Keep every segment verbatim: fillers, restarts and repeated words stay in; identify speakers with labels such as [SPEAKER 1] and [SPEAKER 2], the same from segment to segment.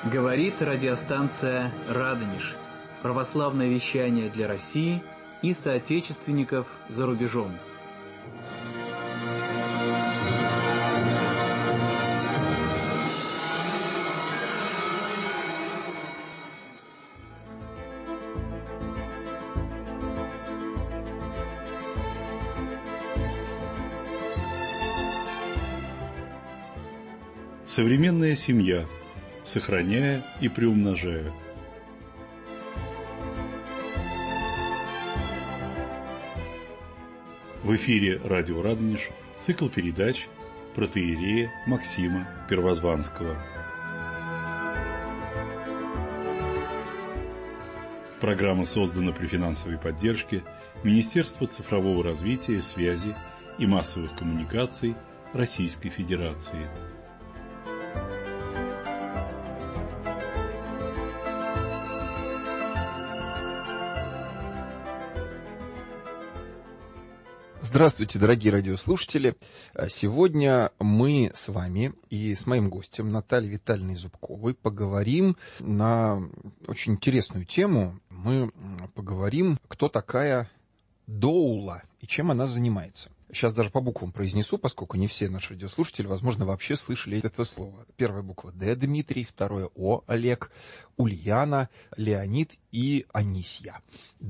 [SPEAKER 1] Говорит радиостанция «Радонеж». Православное вещание для России и соотечественников за рубежом.
[SPEAKER 2] Современная семья, сохраняя и приумножая. В эфире радио «Радонеж» цикл передач протоиерея Максима Первозванского. Программа создана при финансовой поддержке Министерства цифрового развития, связи и массовых коммуникаций Российской Федерации.
[SPEAKER 3] Здравствуйте, дорогие радиослушатели! Сегодня мы с вами и с моим гостем Натальей Витальевной Зубковой поговорим на очень интересную тему. Мы поговорим, кто такая доула и чем она занимается. Сейчас даже по буквам произнесу, поскольку не все наши радиослушатели, возможно, вообще слышали это слово. Первая буква Д — Дмитрий, второе О — Олег, Ульяна, Леонид и Анисья.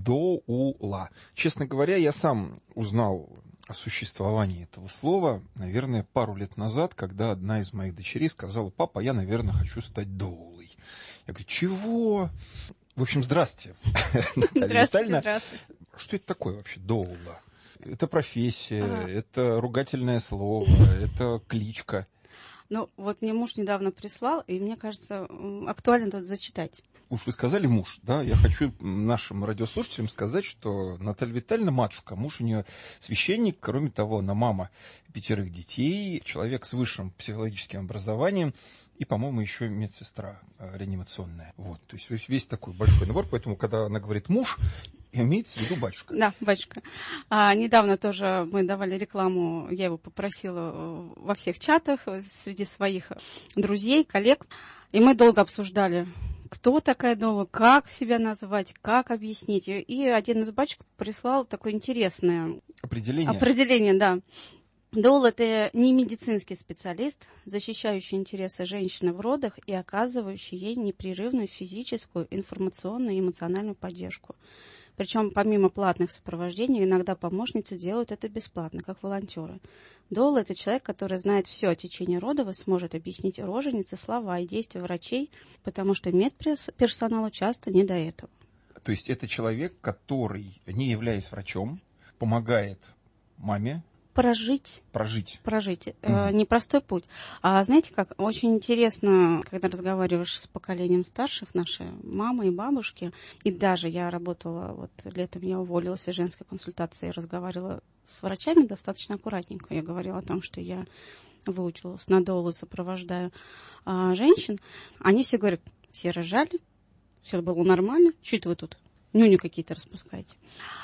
[SPEAKER 3] Доула. Честно говоря, я сам узнал о существовании этого слова, наверное, пару лет назад, когда одна из моих дочерей сказала: «Папа, я, наверное, хочу стать доулой». Я говорю: «Чего?» В общем, здравствуйте, Наталья Витальевна.
[SPEAKER 4] Здравствуйте.
[SPEAKER 3] Что это такое вообще доула? Это профессия,
[SPEAKER 4] ага.
[SPEAKER 3] это ругательное слово, это кличка.
[SPEAKER 4] Ну, вот мне муж недавно прислал, и мне кажется, актуально тут зачитать.
[SPEAKER 3] Уж вы сказали муж, да? Я хочу нашим радиослушателям сказать, что Наталья Витальевна матушка, муж у нее священник, кроме того, она мама пятерых детей, человек с высшим психологическим образованием и, по-моему, еще медсестра реанимационная. Вот, то есть весь такой большой набор, поэтому, когда она говорит муж, имеется в виду батюшка.
[SPEAKER 4] Да, батюшка. А, недавно тоже мы давали рекламу, я его попросила во всех чатах, среди своих друзей, коллег, и мы долго обсуждали, кто такая доула, как себя назвать, как объяснить. И один из батюшек прислал такое интересное
[SPEAKER 3] определение.
[SPEAKER 4] Определение, да. Доула – это не медицинский специалист, защищающий интересы женщины в родах и оказывающий ей непрерывную физическую, информационную и эмоциональную поддержку. Причем помимо платных сопровождений, иногда помощницы делают это бесплатно, как волонтеры. Доула – это человек, который знает все о течении родов и сможет объяснить роженице слова и действия врачей, потому что медперсоналу часто не до этого.
[SPEAKER 3] То есть это человек, который, не являясь врачом, помогает маме
[SPEAKER 4] Прожить.
[SPEAKER 3] Прожить.
[SPEAKER 4] Прожить.
[SPEAKER 3] Угу.
[SPEAKER 4] Э, непростой путь. А знаете как, очень интересно, когда разговариваешь с поколением старших, наши мамы и бабушки, и даже я работала, вот летом я уволилась из женской консультации, разговаривала с врачами достаточно аккуратненько. Я говорила о том, что я выучилась на доулу, сопровождаю а, женщин. Они все говорят, все рожали, все было нормально, чуть вы тут нюни какие-то распускаете.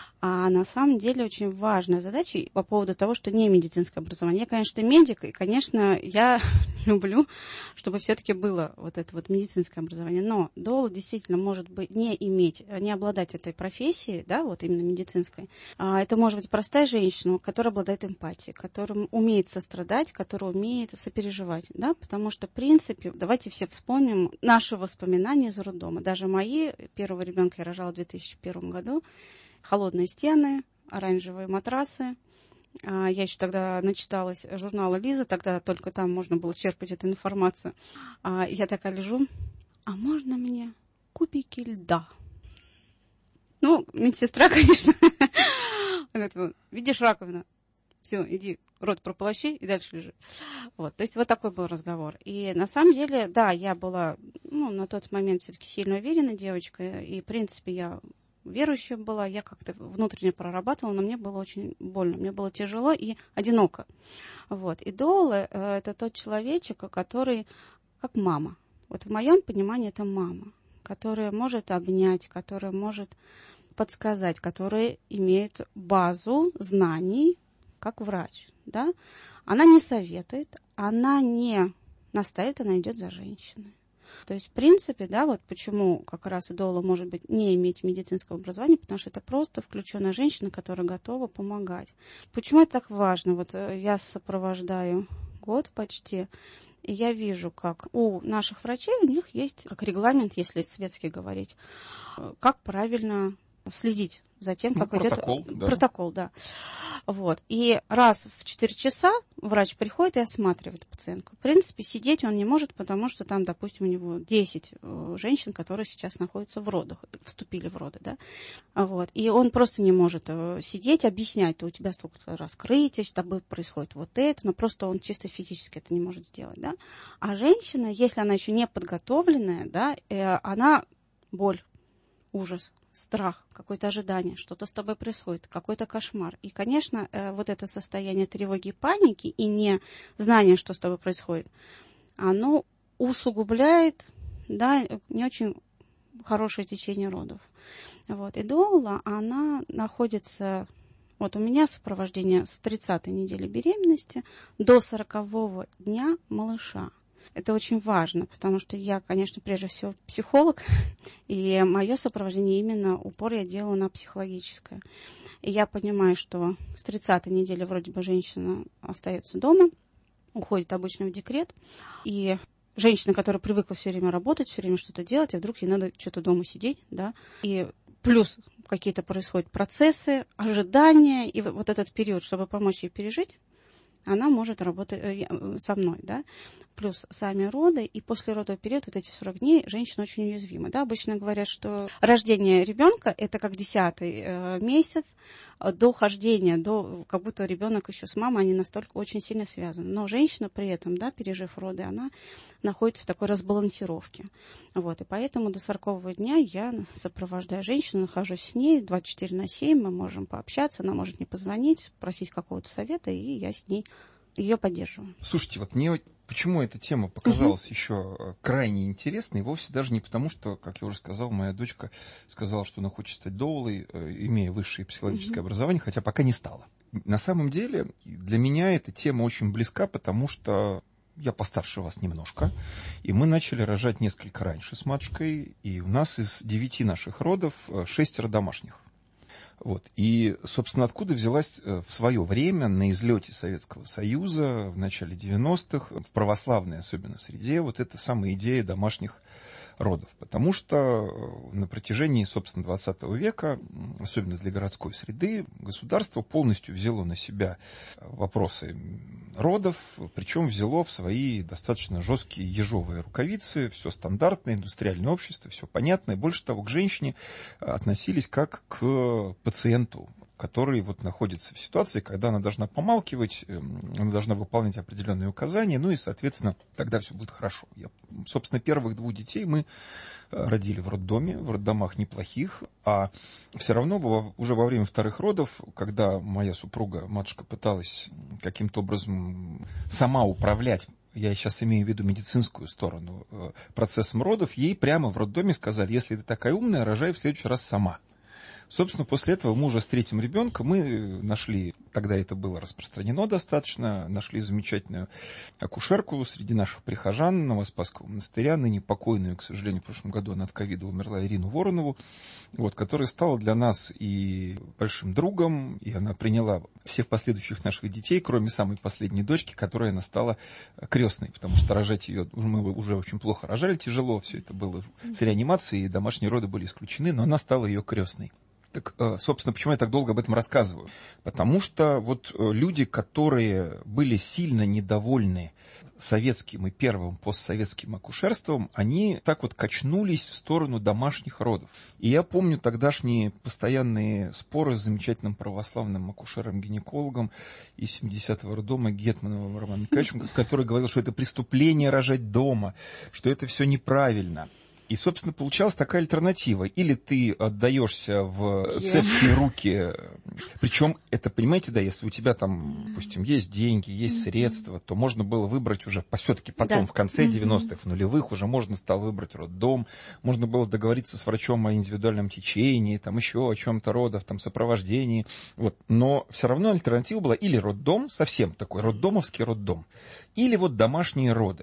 [SPEAKER 4] А на самом деле очень важная задача по поводу того, что не медицинское образование. Я, конечно, медик, и, конечно, я люблю, чтобы все-таки было вот это вот медицинское образование. Но доула действительно может быть не иметь, не обладать этой профессией, да, вот именно медицинской. А это может быть простая женщина, которая обладает эмпатией, которая умеет сострадать, которая умеет сопереживать, да, потому что, в принципе, давайте все вспомним наши воспоминания из роддома. Даже мои, первого ребенка я рожала в две тысячи первом году, холодные стены, оранжевые матрасы. Я еще тогда начиталась журнала «Лиза», тогда только там можно было черпать эту информацию. Я такая лежу, а можно мне кубики льда? Ну, медсестра, конечно. Она говорит, видишь раковину? Все, иди, рот прополощи и дальше лежи. Вот, то есть вот такой был разговор. И на самом деле, да, я была, ну, на тот момент все-таки сильно уверенной девочкой, и, в принципе, я верующая была, я как-то внутренне прорабатывала, но мне было очень больно, мне было тяжело и одиноко. Вот. И доула – это тот человечек, который как мама. Вот в моем понимании это мама, которая может обнять, которая может подсказать, которая имеет базу знаний как врач. Да? Она не советует, она не настаивает, она идет за женщиной. То есть, в принципе, да, вот почему как раз доула может быть не иметь медицинского образования, потому что это просто включенная женщина, которая готова помогать. Почему это так важно? Вот я сопровождаю год почти, и я вижу, как у наших врачей, у них есть как регламент, если светски говорить, как правильно следить за тем, как
[SPEAKER 3] ну,
[SPEAKER 4] идет
[SPEAKER 3] протокол, да.
[SPEAKER 4] протокол, да. Вот. И раз в четыре часа врач приходит и осматривает пациентку. В принципе, сидеть он не может, потому что там, допустим, у него десять женщин, которые сейчас находятся в родах, вступили в роды, да. Вот. И он просто не может сидеть, объяснять, то у тебя столько раскрытий, с тобой происходит вот это, но просто он чисто физически это не может сделать, да. А женщина, если она еще не подготовленная, да, она боль, ужас, страх, какое-то ожидание, что-то с тобой происходит, какой-то кошмар. И, конечно, вот это состояние тревоги и паники и не знание, что с тобой происходит, оно усугубляет, да, не очень хорошее течение родов. Вот. И доула, она находится... Вот у меня сопровождение с тридцатой недели беременности до сорокового дня малыша. Это очень важно, потому что я, конечно, прежде всего психолог, и мое сопровождение именно упор я делаю на психологическое. И я понимаю, что с тридцатой недели вроде бы женщина остается дома, уходит обычно в декрет, и женщина, которая привыкла все время работать, все время что-то делать, а вдруг ей надо что-то дома сидеть, да, и плюс какие-то происходят процессы, ожидания, и вот этот период, чтобы помочь ей пережить, она может работать со мной, да, плюс сами роды, и после родового периода, вот эти сорок дней, женщина очень уязвима, да, обычно говорят, что рождение ребенка это как десятый э, месяц до хождения, до, как будто ребенок еще с мамой, они настолько очень сильно связаны, но женщина при этом, да, пережив роды, она находится в такой разбалансировке, вот, и поэтому до сорокового дня я сопровождаю женщину, нахожусь с ней двадцать четыре на семь, мы можем пообщаться, она может мне позвонить, спросить какого-то совета, и я с ней ее поддерживаю.
[SPEAKER 3] Слушайте, вот мне почему эта тема показалась uh-huh. еще крайне интересной, вовсе даже не потому, что, как я уже сказал, моя дочка сказала, что она хочет стать доулой, имея высшее психологическое uh-huh. образование, хотя пока не стала. На самом деле для меня эта тема очень близка, потому что я постарше вас немножко, и мы начали рожать несколько раньше с матушкой, и у нас из девяти наших родов шестеро домашних. Вот. И, собственно, откуда взялась в свое время на излете Советского Союза в начале девяностых, в православной особенно среде, вот эта самая идея домашних родов. Потому что на протяжении, собственно, двадцатого века, особенно для городской среды, государство полностью взяло на себя вопросы родов, причем взяло в свои достаточно жесткие ежовые рукавицы, все стандартное, индустриальное общество, все понятное. Больше того, к женщине относились как к пациенту, который вот находится в ситуации, когда она должна помалкивать, она должна выполнять определенные указания, ну и, соответственно, тогда все будет хорошо. Я, собственно, первых двух детей мы родили в роддоме, в роддомах неплохих, а все равно во, уже во время вторых родов, когда моя супруга, матушка, пыталась каким-то образом сама управлять, я сейчас имею в виду медицинскую сторону, процессом родов, ей прямо в роддоме сказали: если ты такая умная, рожай в следующий раз сама. Собственно, после этого мы уже с третьим ребенком мы нашли, тогда это было распространено достаточно, нашли замечательную акушерку среди наших прихожан Новоспасского монастыря, ныне покойную, к сожалению, в прошлом году она от ковида умерла, Ирину Воронову, вот, которая стала для нас и большим другом, и она приняла всех последующих наших детей, кроме самой последней дочки, которой она стала крестной, потому что рожать ее, мы уже очень плохо рожали, тяжело, все это было с реанимацией, и домашние роды были исключены, но она стала ее крестной. Так, собственно, почему я так долго об этом рассказываю? Потому что вот люди, которые были сильно недовольны советским и первым постсоветским акушерством, они так вот качнулись в сторону домашних родов. И я помню тогдашние постоянные споры с замечательным православным акушером-гинекологом из семидесятого роддома Гетмановым Романом Николаевичем, который говорил, что это преступление рожать дома, что это все неправильно. И, собственно, получалась такая альтернатива. Или ты отдаешься в цепкие руки, причем это, понимаете, да, если у тебя там, допустим, есть деньги, есть средства, то можно было выбрать уже все-таки потом, да. в конце девяностых, в нулевых, уже можно стало выбрать роддом, можно было договориться с врачом о индивидуальном течении, там еще о чем-то родах, там сопровождении. Вот. Но все равно альтернатива была или роддом, совсем такой роддомовский роддом, или вот домашние роды.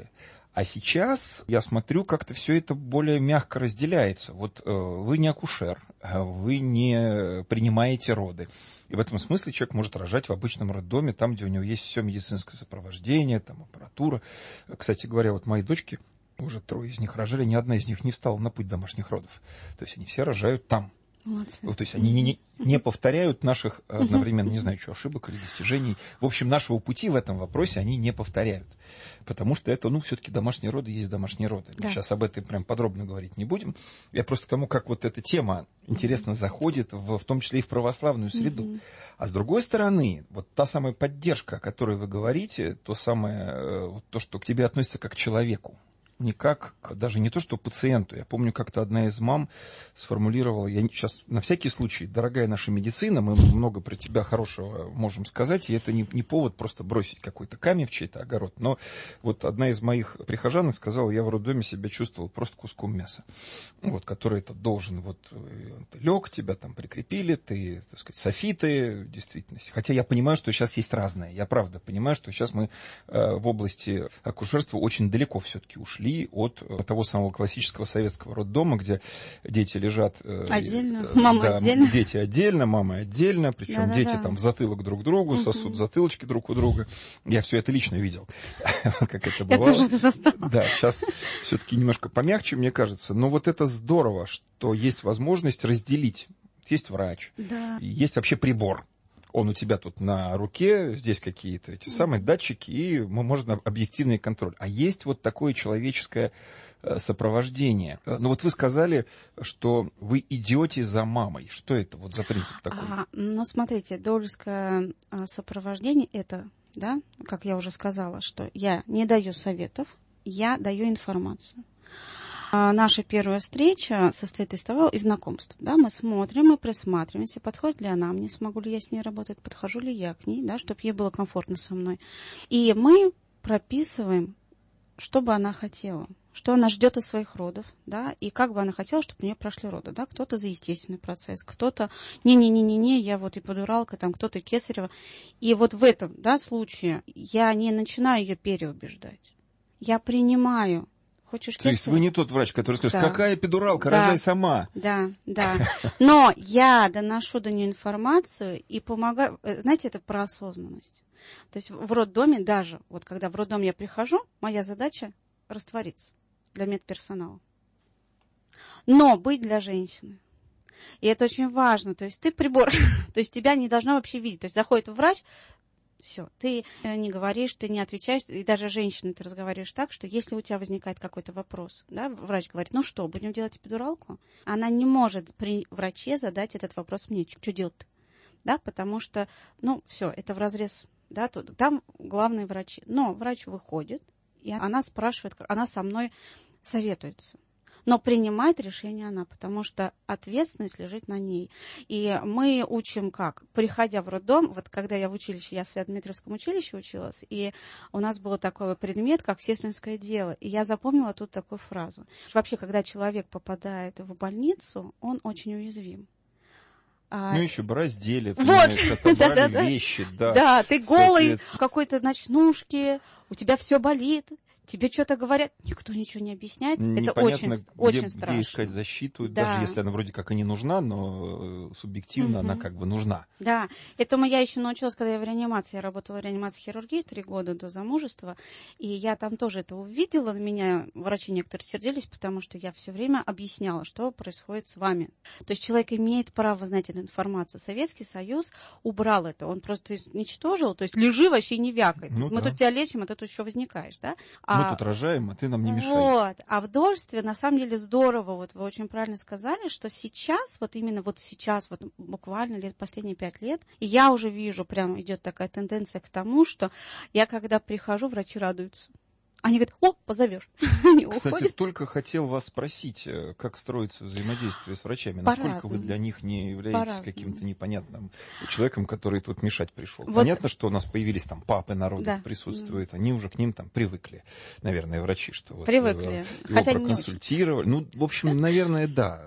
[SPEAKER 3] А сейчас я смотрю, как-то все это более мягко разделяется. Вот э, вы не акушер, вы не принимаете роды. И в этом смысле человек может рожать в обычном роддоме, там, где у него есть все медицинское сопровождение, там аппаратура. Кстати говоря, вот мои дочки, уже трое из них рожали, ни одна из них не встала на путь домашних родов. То есть они все рожают там.
[SPEAKER 4] Молодцы.
[SPEAKER 3] То есть они не, не, не повторяют наших одновременно, не знаю, что, ошибок или достижений. В общем, нашего пути в этом вопросе они не повторяют. Потому что это, ну, все-таки домашние роды есть домашние роды. Мы да. сейчас об этом прям подробно говорить не будем. Я просто к тому, как вот эта тема интересно заходит, в, в том числе и в православную среду. Mm-hmm. А с другой стороны, вот та самая поддержка, о которой вы говорите, то самое, вот то, что к тебе относится как к человеку. Никак, даже не то, что пациенту. Я помню, как-то одна из мам сформулировала, я сейчас на всякий случай, дорогая наша медицина, мы много про тебя хорошего можем сказать, и это не, не повод просто бросить какой-то камень в чей-то огород. Но вот одна из моих прихожанок сказала, я в роддоме себя чувствовал просто куском мяса, вот, который это должен, вот, лег, тебя там прикрепили, ты, так сказать, софиты, в действительности. Хотя я понимаю, что сейчас есть разное. Я правда понимаю, что сейчас мы э, в области акушерства очень далеко все-таки ушли от того самого классического советского роддома, где дети лежат...
[SPEAKER 4] Отдельно,
[SPEAKER 3] э,
[SPEAKER 4] мама
[SPEAKER 3] да,
[SPEAKER 4] отдельно.
[SPEAKER 3] Дети отдельно, мама отдельно, причем да, дети да, да. там в затылок друг другу, угу. сосут затылочки друг у друга. Я все это лично видел, как это бывало.
[SPEAKER 4] Я тоже это застала.
[SPEAKER 3] Да, сейчас все-таки немножко помягче, мне кажется. Но вот это здорово, что есть возможность разделить. Есть врач,
[SPEAKER 4] да.
[SPEAKER 3] есть вообще прибор. Он у тебя тут на руке, здесь какие-то эти самые датчики, и можно объективный контроль. А есть вот такое человеческое сопровождение. Ну вот вы сказали, что вы идете за мамой. Что это вот за принцип такой?
[SPEAKER 4] А, ну, смотрите, донорское сопровождение это, да, как я уже сказала, что я не даю советов, я даю информацию. Наша первая встреча состоит из того, из знакомств. Да, мы смотрим, мы присматриваемся, подходит ли она мне, смогу ли я с ней работать, подхожу ли я к ней, да, чтобы ей было комфортно со мной. И мы прописываем, что бы она хотела, что она ждет из своих родов, да, и как бы она хотела, чтобы у нее прошли роды. Да. Кто-то за естественный процесс, кто-то не-не-не-не-не, я вот и подуралка, там кто-то кесарево. И вот в этом, да, случае я не начинаю ее переубеждать. Я принимаю. Хочешь
[SPEAKER 3] То есть вы не тот врач, который скажет, да. какая эпидуралка, да. рожай сама.
[SPEAKER 4] Да, да. Но я доношу до нее информацию и помогаю. Знаете, это про осознанность. То есть в роддоме даже, вот когда в роддом я прихожу, моя задача раствориться для медперсонала. Но быть для женщины. И это очень важно. То есть ты прибор, то есть тебя не должна вообще видеть. То есть заходит врач, все, ты не говоришь, ты не отвечаешь, и даже женщина ты разговариваешь так, что если у тебя возникает какой-то вопрос, да, врач говорит, ну что, будем делать эпидуралку? Она не может при враче задать этот вопрос мне, что делать, да, потому что, ну, все, это вразрез, да, тут, там главные врачи. Но врач выходит, и она спрашивает, она со мной советуется. Но принимает решение она, потому что ответственность лежит на ней. И мы учим как? Приходя в роддом, вот когда я в училище, я в Свято-Дмитриевском училище училась, и у нас был такой предмет, как сестринское дело. И я запомнила тут такую фразу. Вообще, когда человек попадает в больницу, он очень уязвим.
[SPEAKER 3] Ну, еще бы раздели,
[SPEAKER 4] вот.
[SPEAKER 3] отобрали вещи. Да,
[SPEAKER 4] да, ты голый в какой-то ночнушке, у тебя все болит. Тебе что-то говорят, никто ничего не объясняет.
[SPEAKER 3] Непонятно,
[SPEAKER 4] это очень,
[SPEAKER 3] где,
[SPEAKER 4] очень страшно.
[SPEAKER 3] Где искать защиту,
[SPEAKER 4] да.
[SPEAKER 3] даже если она вроде как и не нужна, но субъективно угу. она как бы нужна.
[SPEAKER 4] Да, этому я еще научилась, когда я в реанимации. Я работала в реанимации хирургии три года до замужества, и я там тоже это увидела. На меня врачи некоторые сердились, потому что я все время объясняла, что происходит с вами. То есть человек имеет право знать эту информацию. Советский Союз убрал это, он просто уничтожил, то есть лежи вообще не вякай. Ну, Мы да. тут тебя лечим, а ты тут еще возникаешь, да?
[SPEAKER 3] Мы тут рожаем, а ты нам не мешай.
[SPEAKER 4] Вот. А в донорстве, на самом деле, здорово, вот вы очень правильно сказали, что сейчас, вот именно вот сейчас, вот буквально лет, последние пять лет, и я уже вижу, прям идет такая тенденция к тому, что я, когда прихожу, врачи радуются. Они говорят, о, позовешь. Они
[SPEAKER 3] Кстати,
[SPEAKER 4] уходят.
[SPEAKER 3] только хотел вас спросить, как строится взаимодействие с врачами.
[SPEAKER 4] По-разному.
[SPEAKER 3] Насколько вы для них не являетесь
[SPEAKER 4] По-разному.
[SPEAKER 3] каким-то непонятным человеком, который тут мешать пришел?
[SPEAKER 4] Вот.
[SPEAKER 3] Понятно, что у нас появились там папы народов,
[SPEAKER 4] да.
[SPEAKER 3] присутствуют, они уже к ним там привыкли, наверное, врачи, что вот
[SPEAKER 4] привыкли.
[SPEAKER 3] его
[SPEAKER 4] Хотя
[SPEAKER 3] проконсультировали. Ну, в общем, наверное, да.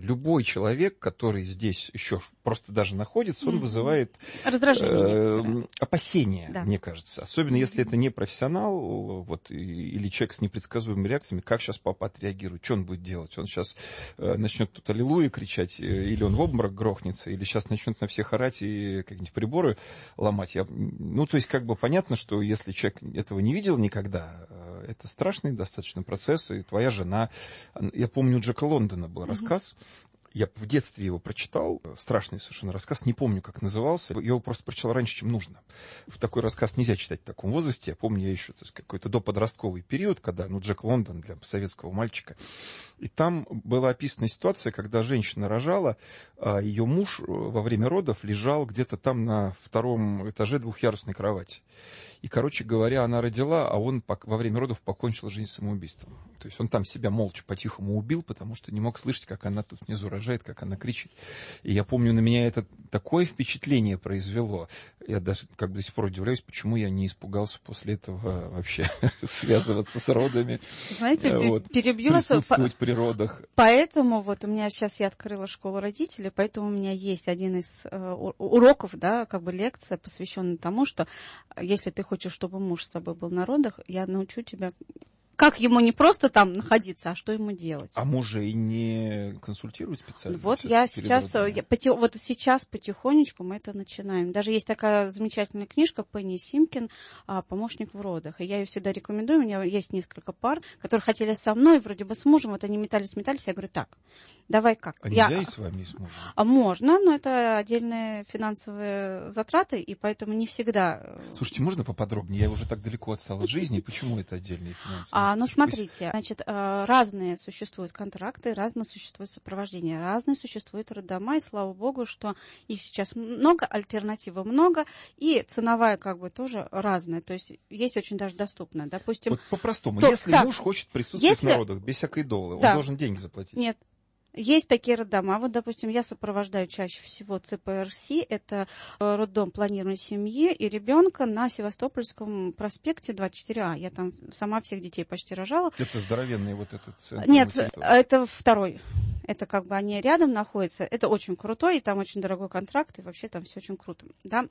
[SPEAKER 3] любой человек, который здесь еще просто даже находится, он mm-hmm. вызывает
[SPEAKER 4] раздражение,
[SPEAKER 3] э, опасения,
[SPEAKER 4] да.
[SPEAKER 3] мне кажется. Особенно mm-hmm. если это не профессионал, вот, или человек с непредсказуемыми реакциями, как сейчас папа отреагирует, что он будет делать? Он сейчас э, начнет тут аллилуйя кричать, или он в обморок грохнется, или сейчас начнет на всех орать и какие-нибудь приборы ломать. Я, ну, то есть, как бы понятно, что если человек этого не видел никогда, это страшный достаточно процесс, и твоя жена... Я помню, у Джека Лондона был mm-hmm. рассказ, я в детстве его прочитал, страшный совершенно рассказ, не помню, как назывался, я его просто прочитал раньше, чем нужно. В такой рассказ нельзя читать в таком возрасте, я помню, я еще, так сказать, какой-то доподростковый период, когда, ну, Джек Лондон для советского мальчика, и там была описана ситуация, когда женщина рожала, а ее муж во время родов лежал где-то там на втором этаже двухъярусной кровати. И, короче говоря, она родила, а он во время родов покончил жизнь самоубийством. То есть он там себя молча по-тихому убил, потому что не мог слышать, как она тут внизу рожает, как она кричит. И я помню, на меня это такое впечатление произвело. Я даже как бы до сих пор удивляюсь, почему я не испугался после этого вообще связываться с родами.
[SPEAKER 4] Знаете,
[SPEAKER 3] вот,
[SPEAKER 4] перебью вас.
[SPEAKER 3] Присутствовать при родах.
[SPEAKER 4] Поэтому вот у меня сейчас я открыла школу родителей, поэтому у меня есть один из э, уроков, да, как бы лекция, посвященная тому, что если ты хочешь, чтобы муж с тобой был на родах, я научу тебя, как ему не просто там находиться, а что ему делать.
[SPEAKER 3] А мужей не консультируют специально?
[SPEAKER 4] Вот я сейчас, я, поти, вот сейчас потихонечку мы это начинаем. Даже есть такая замечательная книжка Пенни Симкин «Помощник в родах». И я ее всегда рекомендую. У меня есть несколько пар, которые хотели со мной, вроде бы с мужем, вот они метались-метались. Я говорю, так, давай как?
[SPEAKER 3] А
[SPEAKER 4] я...
[SPEAKER 3] нельзя и с вами, и с мужем?
[SPEAKER 4] Можно, но это отдельные финансовые затраты, и поэтому не всегда...
[SPEAKER 3] Слушайте, можно поподробнее? Я уже так далеко отстал от жизни. Почему это отдельные финансовые?
[SPEAKER 4] А, ну, смотрите, значит, разные существуют контракты, разные существуют сопровождения, разные существуют роддома, и слава богу, что их сейчас много, альтернативы много, и ценовая как бы тоже разная, то есть есть очень даже доступная. Допустим,
[SPEAKER 3] вот по-простому,
[SPEAKER 4] сто...
[SPEAKER 3] если
[SPEAKER 4] так,
[SPEAKER 3] муж хочет присутствовать
[SPEAKER 4] если...
[SPEAKER 3] на родах без всякой доллары,
[SPEAKER 4] да.
[SPEAKER 3] он должен деньги заплатить?
[SPEAKER 4] Нет. Есть такие роддома. Вот, допустим, я сопровождаю чаще всего Цэ Пэ Эр Си, это роддом планирования семьи и ребенка на Севастопольском проспекте двадцать четыре А. Я там сама всех детей почти рожала.
[SPEAKER 3] Это здоровенный вот этот центр?
[SPEAKER 4] Нет, это второй. Это как бы они рядом находятся. Это очень крутой, и там очень дорогой контракт, и вообще там все очень круто. Да?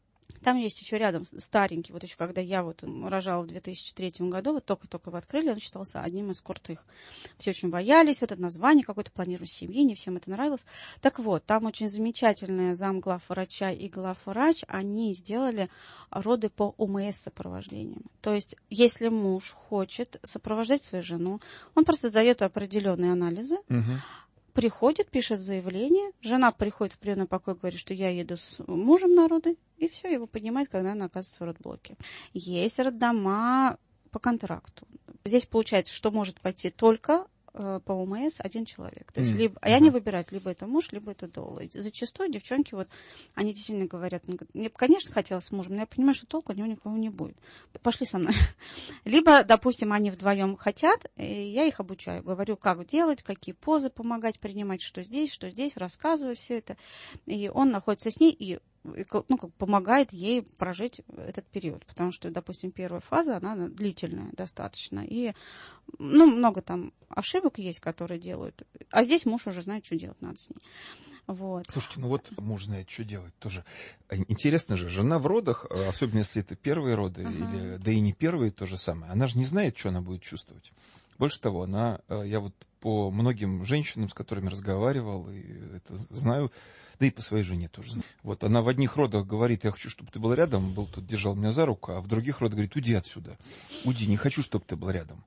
[SPEAKER 4] Там есть еще рядом старенький, вот еще когда я вот рожала в две тысячи третьем году, вот только-только его открыли, он считался одним из крутых. Все очень боялись, вот это название какое-то, планирование семьи, не всем это нравилось. Так вот, там очень замечательные замглавврача и главврач, они сделали роды по О М С сопровождениям. То есть, если муж хочет сопровождать свою жену, он просто дает определенные анализы, угу. приходит, пишет заявление, жена приходит в приемный покой, говорит, что я еду с мужем на роды, и все, его поднимает, когда она оказывается в родблоке. Есть роддома по контракту. Здесь получается, что может пойти только э, по О М С один человек. То есть, mm-hmm. либо, и они выбирают, либо это муж, либо это доула. И зачастую девчонки, вот, они действительно говорят, мне, конечно, хотелось с мужем, но я понимаю, что толку от него никого не будет. Пошли со мной. Либо, допустим, они вдвоем хотят, и я их обучаю. Говорю, как делать, какие позы помогать принимать, что здесь, что здесь, рассказываю все это. И он находится с ней и ну, как помогает ей прожить этот период, потому что, допустим, первая фаза, она длительная достаточно, и ну, много там ошибок есть, которые делают, а здесь муж уже знает, что делать надо с ней. Вот.
[SPEAKER 3] Слушайте, ну вот муж знает, что делать тоже. Интересно же, жена в родах, особенно если это первые роды, ага. или, да и не первые, то же самое, она же не знает, что она будет чувствовать. Больше того, она, я вот по многим женщинам, с которыми разговаривал, и это знаю, да и по своей жене тоже. Вот она в одних родах говорит, я хочу, чтобы ты был рядом, был тут, держал меня за руку, а в других родах говорит, уйди отсюда, уйди, не хочу, чтобы ты был рядом.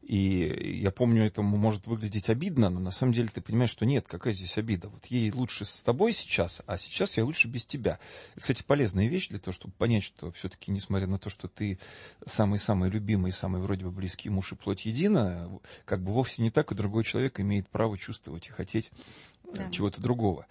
[SPEAKER 3] И я помню, это может выглядеть обидно, но на самом деле ты понимаешь, что нет, какая здесь обида. Вот ей лучше с тобой сейчас, а сейчас я лучше без тебя. Это, кстати, полезная вещь для того, чтобы понять, что все-таки, несмотря на то, что ты самый-самый любимый, самый вроде бы близкий муж и плоть едина, как бы вовсе не так, и другой человек имеет право чувствовать и хотеть да. чего-то другого.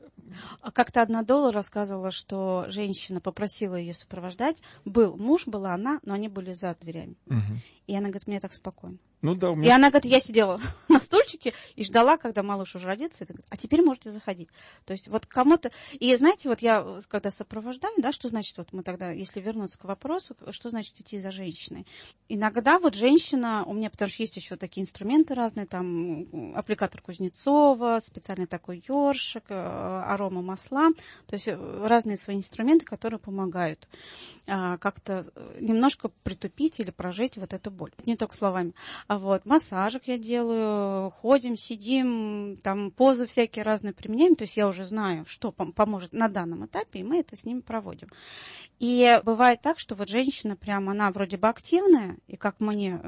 [SPEAKER 4] Как-то одна доула рассказывала, что женщина попросила ее сопровождать. Был муж, была она, но они были за дверями. Угу. И она говорит, мне так спокойно.
[SPEAKER 3] Ну да, у меня...
[SPEAKER 4] И она говорит, я сидела на стульчике и ждала, когда малыш уже родится. И говорит, а теперь можете заходить. То есть вот кому-то... И знаете, вот я когда сопровождаю, да, что значит, вот мы тогда, если вернуться к вопросу, что значит идти за женщиной? Иногда вот женщина, у меня, потому что есть еще такие инструменты разные, там аппликатор Кузнецова, специальный такой ёршик, арома масла, то есть разные свои инструменты, которые помогают а, как-то немножко притупить или прожить вот эту боль. Не только словами. А вот массажик я делаю, ходим, сидим, там позы всякие разные применяем, то есть я уже знаю, что пом- поможет на данном этапе, и мы это с ними проводим. И бывает так, что вот женщина прям, она вроде бы активная, и как мне,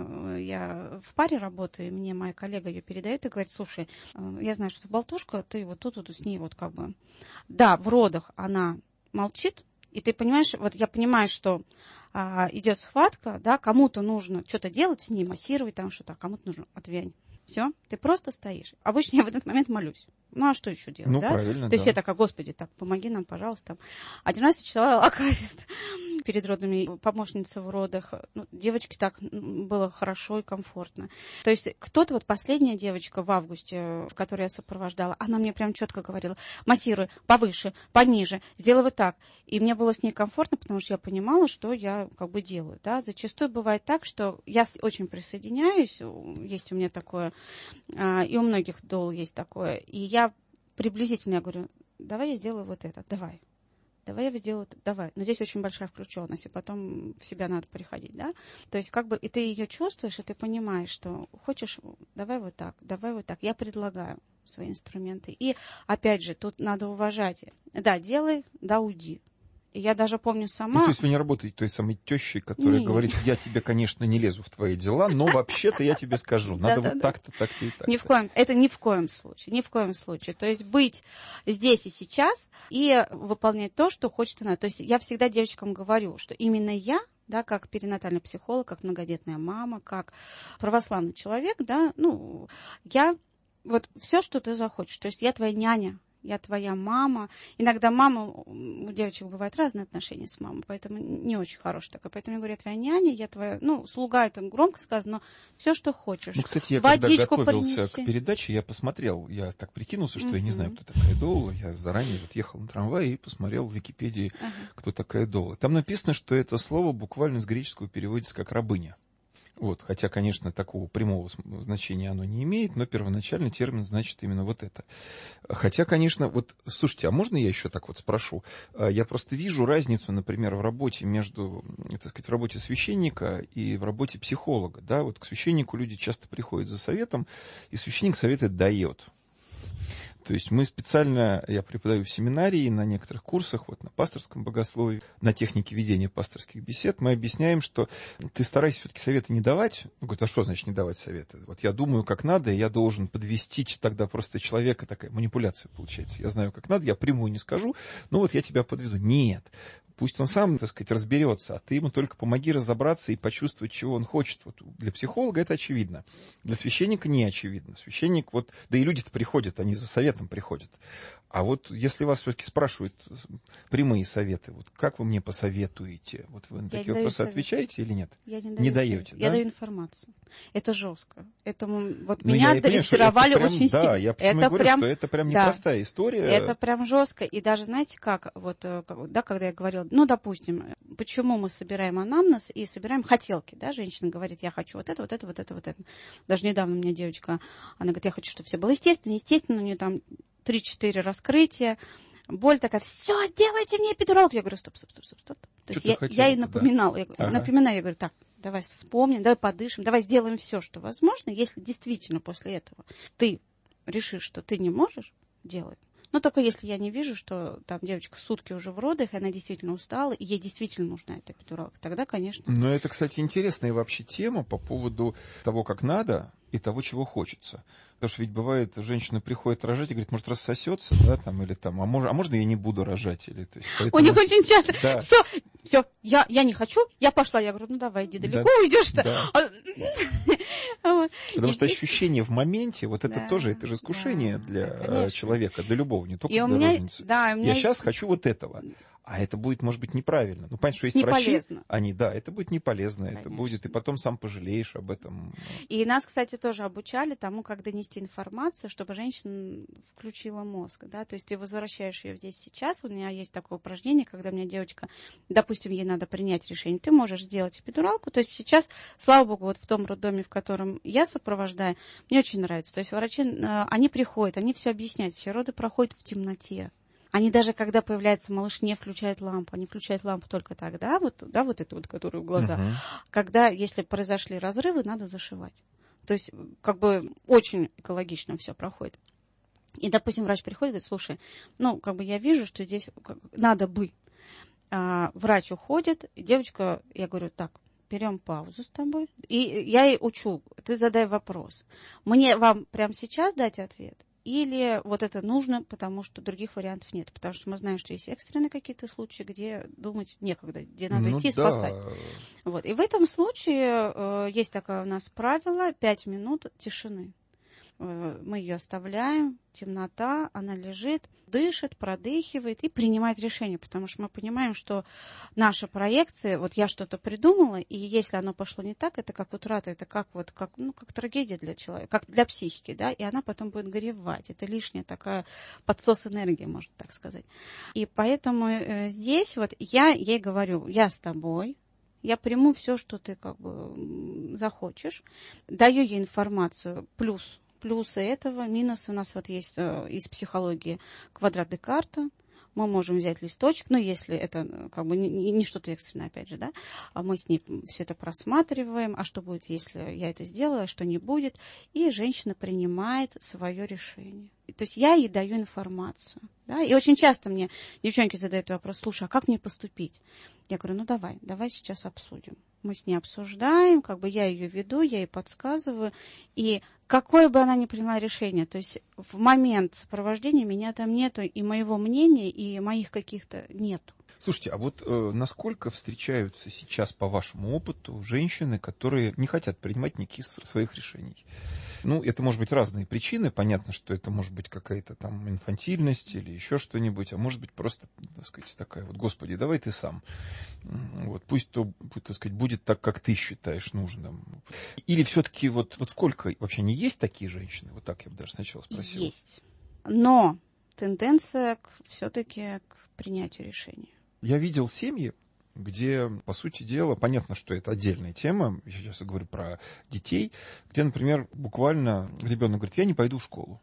[SPEAKER 4] я в паре работаю, и мне моя коллега ее передает и говорит, слушай, я знаю, что болтушка, ты вот тут вот с ней вот как бы... Да, в родах она молчит, и ты понимаешь, вот я понимаю, что а, идет схватка, да, кому-то нужно что-то делать с ней, массировать там что-то, а кому-то нужно отвянь. Все, ты просто стоишь. Обычно я в этот момент молюсь. Ну, а что еще делать,
[SPEAKER 3] ну,
[SPEAKER 4] да?
[SPEAKER 3] правильно,
[SPEAKER 4] То
[SPEAKER 3] да.
[SPEAKER 4] есть я такая, Господи, так, помоги нам, пожалуйста. Один раз я читала Акафист перед родами, помощница в родах. Ну, девочке так было хорошо и комфортно. То есть кто-то, вот последняя девочка в августе, в которой я сопровождала, она мне прям четко говорила, массируй повыше, пониже, сделай вот так. И мне было с ней комфортно, потому что я понимала, что я как бы делаю, да. Зачастую бывает так, что я очень присоединяюсь, есть у меня такое, и у многих дол есть такое, и я приблизительно я говорю, давай я сделаю вот это, давай. Давай я сделаю, давай. Но здесь очень большая включенность, и потом в себя надо приходить, да? То есть как бы и ты ее чувствуешь, и ты понимаешь, что хочешь, давай вот так, давай вот так. Я предлагаю свои инструменты. И опять же, тут надо уважать. Да, делай, да, уйди. И я даже помню сама...
[SPEAKER 3] Ну, то есть вы не работаете той самой тещей, которая
[SPEAKER 4] не.
[SPEAKER 3] говорит, я тебе, конечно, не лезу в твои дела, но вообще-то я тебе скажу, надо вот так-то, так-то и так-то.
[SPEAKER 4] Ни в коем, это ни в коем случае, ни в коем случае. То есть быть здесь и сейчас и выполнять то, что хочет она. То есть я всегда девочкам говорю, что именно я, да, как перинатальный психолог, как многодетная мама, как православный человек, да, ну, я вот все, что ты захочешь. То есть я твоя няня. Я твоя мама. Иногда мама, у девочек бывают разные отношения с мамой, поэтому не очень хорошая такая. Поэтому я говорю, я твоя няня, я твоя, ну, слуга, это громко сказано, но все, что хочешь.
[SPEAKER 3] Ну, кстати, я
[SPEAKER 4] водичку
[SPEAKER 3] когда готовился
[SPEAKER 4] принеси.
[SPEAKER 3] к передаче, я посмотрел, я так прикинулся, что mm-hmm. я не знаю, кто такая Дола. Я заранее вот ехал на трамвае и посмотрел в Википедии, uh-huh. кто такая Дола. Там написано, что это слово буквально с греческого переводится как рабыня. Вот, хотя, конечно, такого прямого значения оно не имеет, но первоначальный термин значит именно вот это. Хотя, конечно, вот, слушайте, а можно я еще так вот спрошу? Я просто вижу разницу, например, в работе между, так сказать, в работе священника и в работе психолога, да, вот к священнику люди часто приходят за советом, и священник советы дает. То есть мы специально, я преподаю в семинарии, на некоторых курсах, вот на пасторском богословии, на технике ведения пасторских бесед, мы объясняем, что ты старайся все-таки советы не давать. Он говорит, а что значит не давать советы? Вот я думаю, как надо, и я должен подвести тогда просто человека, такая манипуляция получается. Я знаю, как надо, я прямую не скажу, но вот я тебя подведу. Нет. Пусть он сам, так сказать, разберется, а ты ему только помоги разобраться и почувствовать, чего он хочет. Вот для психолога это очевидно. Для священника не очевидно. Священник, вот, да и люди-то приходят, они за советом приходят. А вот если вас все-таки спрашивают прямые советы, вот как вы мне посоветуете? Вот вы на
[SPEAKER 4] Я
[SPEAKER 3] такие вопросы отвечаете или нет?
[SPEAKER 4] Я не,
[SPEAKER 3] не даете,
[SPEAKER 4] Я
[SPEAKER 3] да?
[SPEAKER 4] даю информацию. Это жестко. Этому вот
[SPEAKER 3] ну,
[SPEAKER 4] меня
[SPEAKER 3] я
[SPEAKER 4] дрессировали
[SPEAKER 3] прям,
[SPEAKER 4] очень
[SPEAKER 3] да,
[SPEAKER 4] сильно.
[SPEAKER 3] Я почему
[SPEAKER 4] это
[SPEAKER 3] говорю,
[SPEAKER 4] прям,
[SPEAKER 3] что это прям
[SPEAKER 4] да,
[SPEAKER 3] непростая история.
[SPEAKER 4] Это прям жестко. И даже, знаете, как, вот, да, когда я говорила, ну, допустим, почему мы собираем анамнез и собираем хотелки, да, женщина говорит, я хочу вот это, вот это, вот это, вот это. Даже недавно у меня девочка, она говорит, я хочу, чтобы все было естественно, естественно, у нее там три-четыре раскрытия, боль такая, все, делайте мне эпидуралку. Я говорю, стоп, стоп, стоп, стоп, стоп. То есть я, я ей напоминала, да? я, ага. напоминаю, я говорю, так, давай вспомним, давай подышим, давай сделаем все, что возможно. Если действительно после этого ты решишь, что ты не можешь, делай. Но только если я не вижу, что там девочка сутки уже в родах, и она действительно устала, и ей действительно нужна эта эпидуралка, тогда, конечно...
[SPEAKER 3] Но это, кстати, интересная вообще тема по поводу того, как надо, и того, чего хочется. Потому что ведь бывает, женщина приходит рожать и говорит, может, рассосется, да, там, или там, а, мож, а можно я не буду рожать? Или, то есть, поэтому...
[SPEAKER 4] У них очень часто,
[SPEAKER 3] да.
[SPEAKER 4] все, все, я, я не хочу, я пошла, я говорю, ну давай, иди, далеко
[SPEAKER 3] да.
[SPEAKER 4] уйдешь-то.
[SPEAKER 3] Да. Потому
[SPEAKER 4] и,
[SPEAKER 3] что ощущение в моменте, вот это
[SPEAKER 4] да,
[SPEAKER 3] тоже, это же искушение
[SPEAKER 4] да,
[SPEAKER 3] для
[SPEAKER 4] да,
[SPEAKER 3] человека, для любого, не только
[SPEAKER 4] и
[SPEAKER 3] для
[SPEAKER 4] у меня,
[SPEAKER 3] розницы.
[SPEAKER 4] да, у меня
[SPEAKER 3] я сейчас хочу вот этого. А это будет, может быть, неправильно. Ну, понятно, что есть
[SPEAKER 4] не
[SPEAKER 3] врачи,
[SPEAKER 4] полезно.
[SPEAKER 3] Они, да, это будет не полезно,
[SPEAKER 4] Конечно.
[SPEAKER 3] это будет, и потом сам пожалеешь об этом.
[SPEAKER 4] И нас, кстати, тоже обучали тому, как донести информацию, чтобы женщина включила мозг, да, то есть ты возвращаешь ее здесь сейчас. У меня есть такое упражнение, когда у меня девочка, допустим, ей надо принять решение, ты можешь сделать эпидуралку, то есть сейчас, слава богу, вот в том роддоме, в котором я сопровождаю, мне очень нравится, то есть врачи, они приходят, они все объясняют, все роды проходят в темноте. Они даже, когда появляется малыш, не включают лампу. Они включают лампу только тогда, вот, да, вот эту вот, которую в глаза. Uh-huh. Когда, если произошли разрывы, надо зашивать. То есть, как бы, очень экологично все проходит. И, допустим, врач приходит и говорит, слушай, ну, как бы я вижу, что здесь надо бы. А, врач уходит, и девочка, я говорю, так, берем паузу с тобой. И я ей учу, ты задай вопрос. Мне вам прямо сейчас дать ответ? Или вот это нужно, потому что других вариантов нет. Потому что мы знаем, что есть экстренные какие-то случаи, где думать некогда, где надо ну идти да. спасать. Вот. И в этом случае э, есть такое у нас правило, пять минут тишины. Э, мы ее оставляем, темнота, она лежит, дышит, продыхивает и принимает решение. Потому что мы понимаем, что наши проекции, вот я что-то придумала, и если оно пошло не так, это как утрата, это как, вот, как, ну, как трагедия для человека, как для психики, да, и она потом будет горевать. Это лишняя такая подсос энергии, можно так сказать. И поэтому э, здесь вот я ей говорю, я с тобой, я приму все, что ты как бы захочешь, даю ей информацию, плюс Плюсы этого, минусы у нас вот есть э, из психологии квадрат Декарта. Мы можем взять листочек, но если это как бы не, не что-то экстренное, опять же, да, а мы с ней все это просматриваем, а что будет, если я это сделаю, а что не будет, и женщина принимает свое решение. То есть я ей даю информацию. Да? И очень часто мне девчонки задают вопрос, слушай, а как мне поступить? Я говорю, ну давай, давай сейчас обсудим. Мы с ней обсуждаем, как бы я ее веду, я ей подсказываю. И какое бы она ни приняла решение, то есть в момент сопровождения меня там нету, и моего мнения, и моих каких-то нету.
[SPEAKER 3] Слушайте, а вот э, насколько встречаются сейчас, по вашему опыту, женщины, которые не хотят принимать никаких своих решений? Ну, это может быть разные причины. Понятно, что это может быть какая-то там инфантильность или еще что-нибудь, а может быть просто, так сказать, такая вот, Господи, давай ты сам. Вот, пусть то, так сказать, будет так, как ты считаешь нужным. Или все-таки вот, вот сколько вообще не есть такие женщины? Вот так я бы даже сначала спросил.
[SPEAKER 4] Есть. Но тенденция к, все-таки к принятию решения.
[SPEAKER 3] Я видел семьи, где, по сути дела, понятно, что это отдельная тема, я сейчас говорю про детей, где, например, буквально ребенок говорит, я не пойду в школу.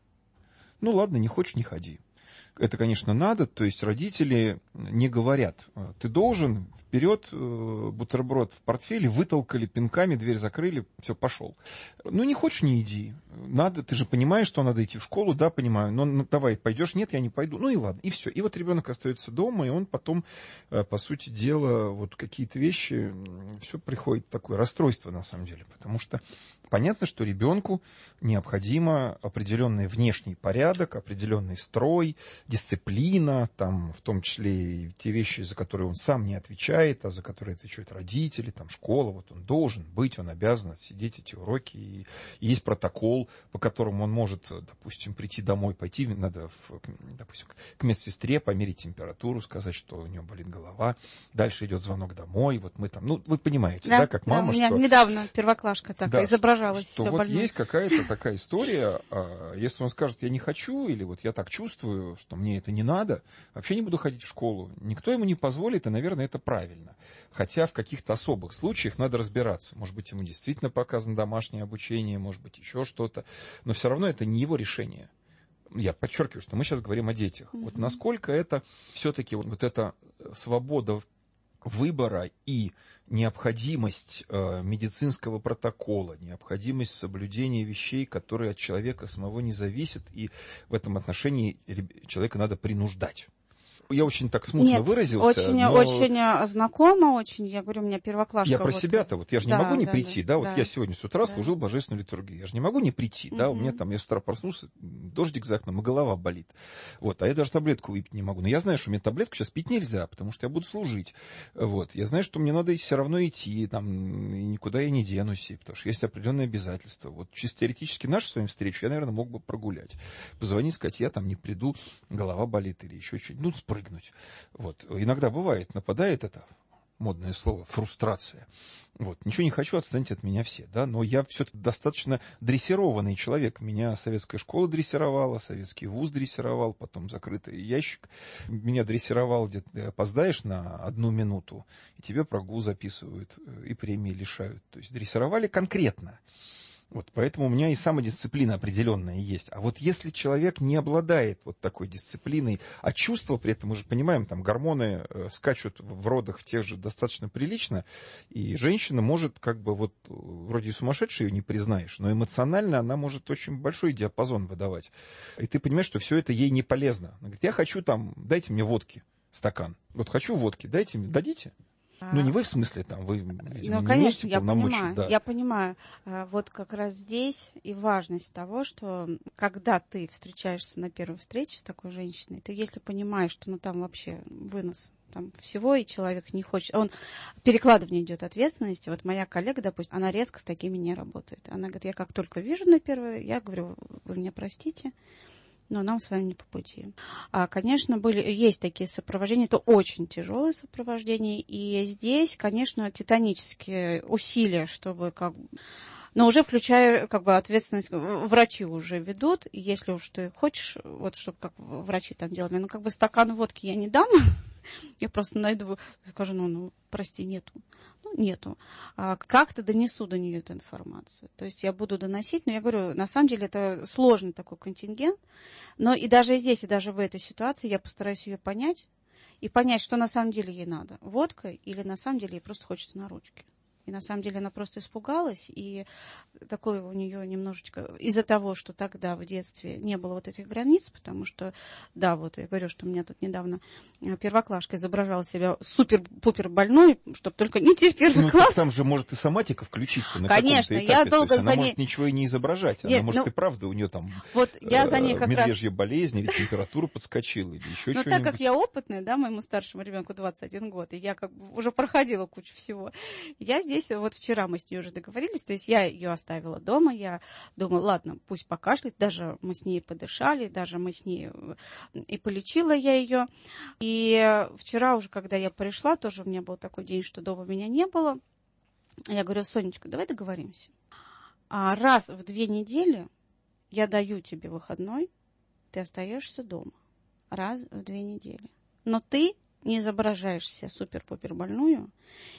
[SPEAKER 3] Ну ладно, не хочешь, не ходи. Это, конечно, надо, то есть родители не говорят, ты должен, вперед, бутерброд в портфеле, вытолкали пинками, дверь закрыли, все, пошел. Ну, не хочешь, не иди. Надо, ты же понимаешь, что надо идти в школу, да, понимаю, но ну, давай, пойдешь, нет, я не пойду. Ну и ладно, и все. И вот ребенок остается дома, и он потом, по сути дела, вот какие-то вещи, все приходит такое расстройство, на самом деле, потому что понятно, что ребенку необходимо определенный внешний порядок, определенный строй, дисциплина, там, в том числе и те вещи, за которые он сам не отвечает, а за которые отвечают родители, там, школа, вот он должен быть, он обязан отсидеть эти уроки, и, и есть протокол, по которому он может, допустим, прийти домой, пойти, надо, в, допустим, к медсестре, померить температуру, сказать, что у него болит голова, дальше идет звонок домой, вот мы там, ну, вы понимаете, да, да как
[SPEAKER 4] да,
[SPEAKER 3] мама,
[SPEAKER 4] у меня
[SPEAKER 3] что...
[SPEAKER 4] недавно первоклашка так
[SPEAKER 3] да,
[SPEAKER 4] изображалась
[SPEAKER 3] что
[SPEAKER 4] себя
[SPEAKER 3] вот
[SPEAKER 4] больной.
[SPEAKER 3] Есть какая-то такая история, если он скажет, я не хочу, или вот я так чувствую, что мне это не надо, вообще не буду ходить в школу. Никто ему не позволит, и, наверное, это правильно. Хотя в каких-то особых случаях надо разбираться. Может быть, ему действительно показано домашнее обучение, может быть, еще что-то. Но все равно это не его решение. Я подчеркиваю, что мы сейчас говорим о детях. Mm-hmm. Вот насколько это все-таки вот, вот эта свобода выбора и необходимость э, медицинского протокола, необходимость соблюдения вещей, которые от человека самого не зависят, и в этом отношении человека надо принуждать. Я очень так смутно
[SPEAKER 4] Нет,
[SPEAKER 3] выразился.
[SPEAKER 4] Очень,
[SPEAKER 3] но...
[SPEAKER 4] очень знакомо, очень, я говорю, у меня первоклашка.
[SPEAKER 3] Я про
[SPEAKER 4] вот...
[SPEAKER 3] себя-то, вот я же
[SPEAKER 4] да,
[SPEAKER 3] не могу не
[SPEAKER 4] да,
[SPEAKER 3] прийти, да,
[SPEAKER 4] да,
[SPEAKER 3] вот
[SPEAKER 4] да.
[SPEAKER 3] я сегодня с утра
[SPEAKER 4] да.
[SPEAKER 3] служил божественную литургию, я же не могу не прийти, да, у меня там, я с утра проснулся, дождик за окном, и голова болит, вот, а я даже таблетку выпить не могу, но я знаю, что мне таблетку сейчас пить нельзя, потому что я буду служить, вот, я знаю, что мне надо все равно идти, там, и никуда я не денусь, потому что есть определенные обязательства, вот, чисто теоретически нашу с вами встречу я, наверное, мог бы прогулять, позвонить, сказать, я там не приду, голова болит или еще что-нибудь, ну, спрыгнуть. Вот. Иногда бывает, нападает это модное слово, фрустрация. Вот. Ничего не хочу, отстаньте от меня все. Да? Но я все-таки достаточно дрессированный человек. Меня советская школа дрессировала, советский вуз дрессировал, потом закрытый ящик. Меня дрессировал, где ты опоздаешь на одну минуту, и тебе прогул записывают, и премии лишают. То есть дрессировали конкретно. Вот, поэтому у меня и самодисциплина определенная есть. А вот если человек не обладает вот такой дисциплиной, а чувства при этом, мы же понимаем, там гормоны э, скачут в родах в тех же достаточно прилично, и женщина может как бы вот, вроде и сумасшедшей ее не признаешь, но эмоционально она может очень большой диапазон выдавать. И ты понимаешь, что все это ей не полезно. Она говорит, я хочу там, дайте мне водки, стакан. Вот хочу водки, дайте мне, дадите? Ну, не вы в смысле, там, вы, видимо,
[SPEAKER 4] ну, конечно,
[SPEAKER 3] не
[SPEAKER 4] я
[SPEAKER 3] полномочий,
[SPEAKER 4] понимаю,
[SPEAKER 3] да.
[SPEAKER 4] я понимаю. Вот как раз здесь и важность того, что когда ты встречаешься на первой встрече с такой женщиной, ты если понимаешь, что ну там вообще вынос там всего, и человек не хочет, он перекладывание идет ответственности. Вот моя коллега, допустим, она резко с такими не работает. Она говорит, я как только вижу на первой, я говорю, вы меня простите, но нам с вами не по пути. А, конечно, были, есть такие сопровождения, это очень тяжелые сопровождения, и здесь, конечно, титанические усилия, чтобы как но уже включая как бы ответственность, врачи уже ведут, и если уж ты хочешь, вот чтобы как врачи там делали, ну как бы стакан водки я не дам, я просто найду, скажу, ну, ну прости, нету. Нету. А как-то донесу до нее эту информацию. То есть я буду доносить, но я говорю, на самом деле это сложный такой контингент. Но и даже здесь, и даже в этой ситуации я постараюсь ее понять и понять, что на самом деле ей надо. Водка или на самом деле ей просто хочется на ручки. И на самом деле она просто испугалась, и такое у нее немножечко из-за того, что тогда в детстве не было вот этих границ, потому что, да, вот я говорю, что у меня тут недавно первоклашка изображала себя супер-пупер больной, чтобы только не идти в первый
[SPEAKER 3] ну,
[SPEAKER 4] класс.
[SPEAKER 3] Там же может и соматика включиться на
[SPEAKER 4] конечно,
[SPEAKER 3] каком-то этапе.
[SPEAKER 4] Я долго
[SPEAKER 3] То есть
[SPEAKER 4] за
[SPEAKER 3] она
[SPEAKER 4] ней...
[SPEAKER 3] может ничего и не изображать. Нет, она может ну, и правда, у нее там
[SPEAKER 4] вот я за ней как
[SPEAKER 3] медвежья
[SPEAKER 4] раз...
[SPEAKER 3] болезнь, или температура подскочила, или еще что-нибудь.
[SPEAKER 4] Но так как я опытная, да, моему старшему ребенку двадцать один год, и я как бы уже проходила кучу всего, я здесь вот вчера мы с ней уже договорились, то есть я ее оставила дома, я думала, ладно, пусть покашляет, даже мы с ней подышали, даже мы с ней и полечила я ее. И вчера уже, когда я пришла, тоже у меня был такой день, что дома меня не было, я говорю, Сонечка, давай договоримся. А раз в две недели я даю тебе выходной, ты остаешься дома. Раз в две недели. Но ты не изображаешь себя супер-пупер больную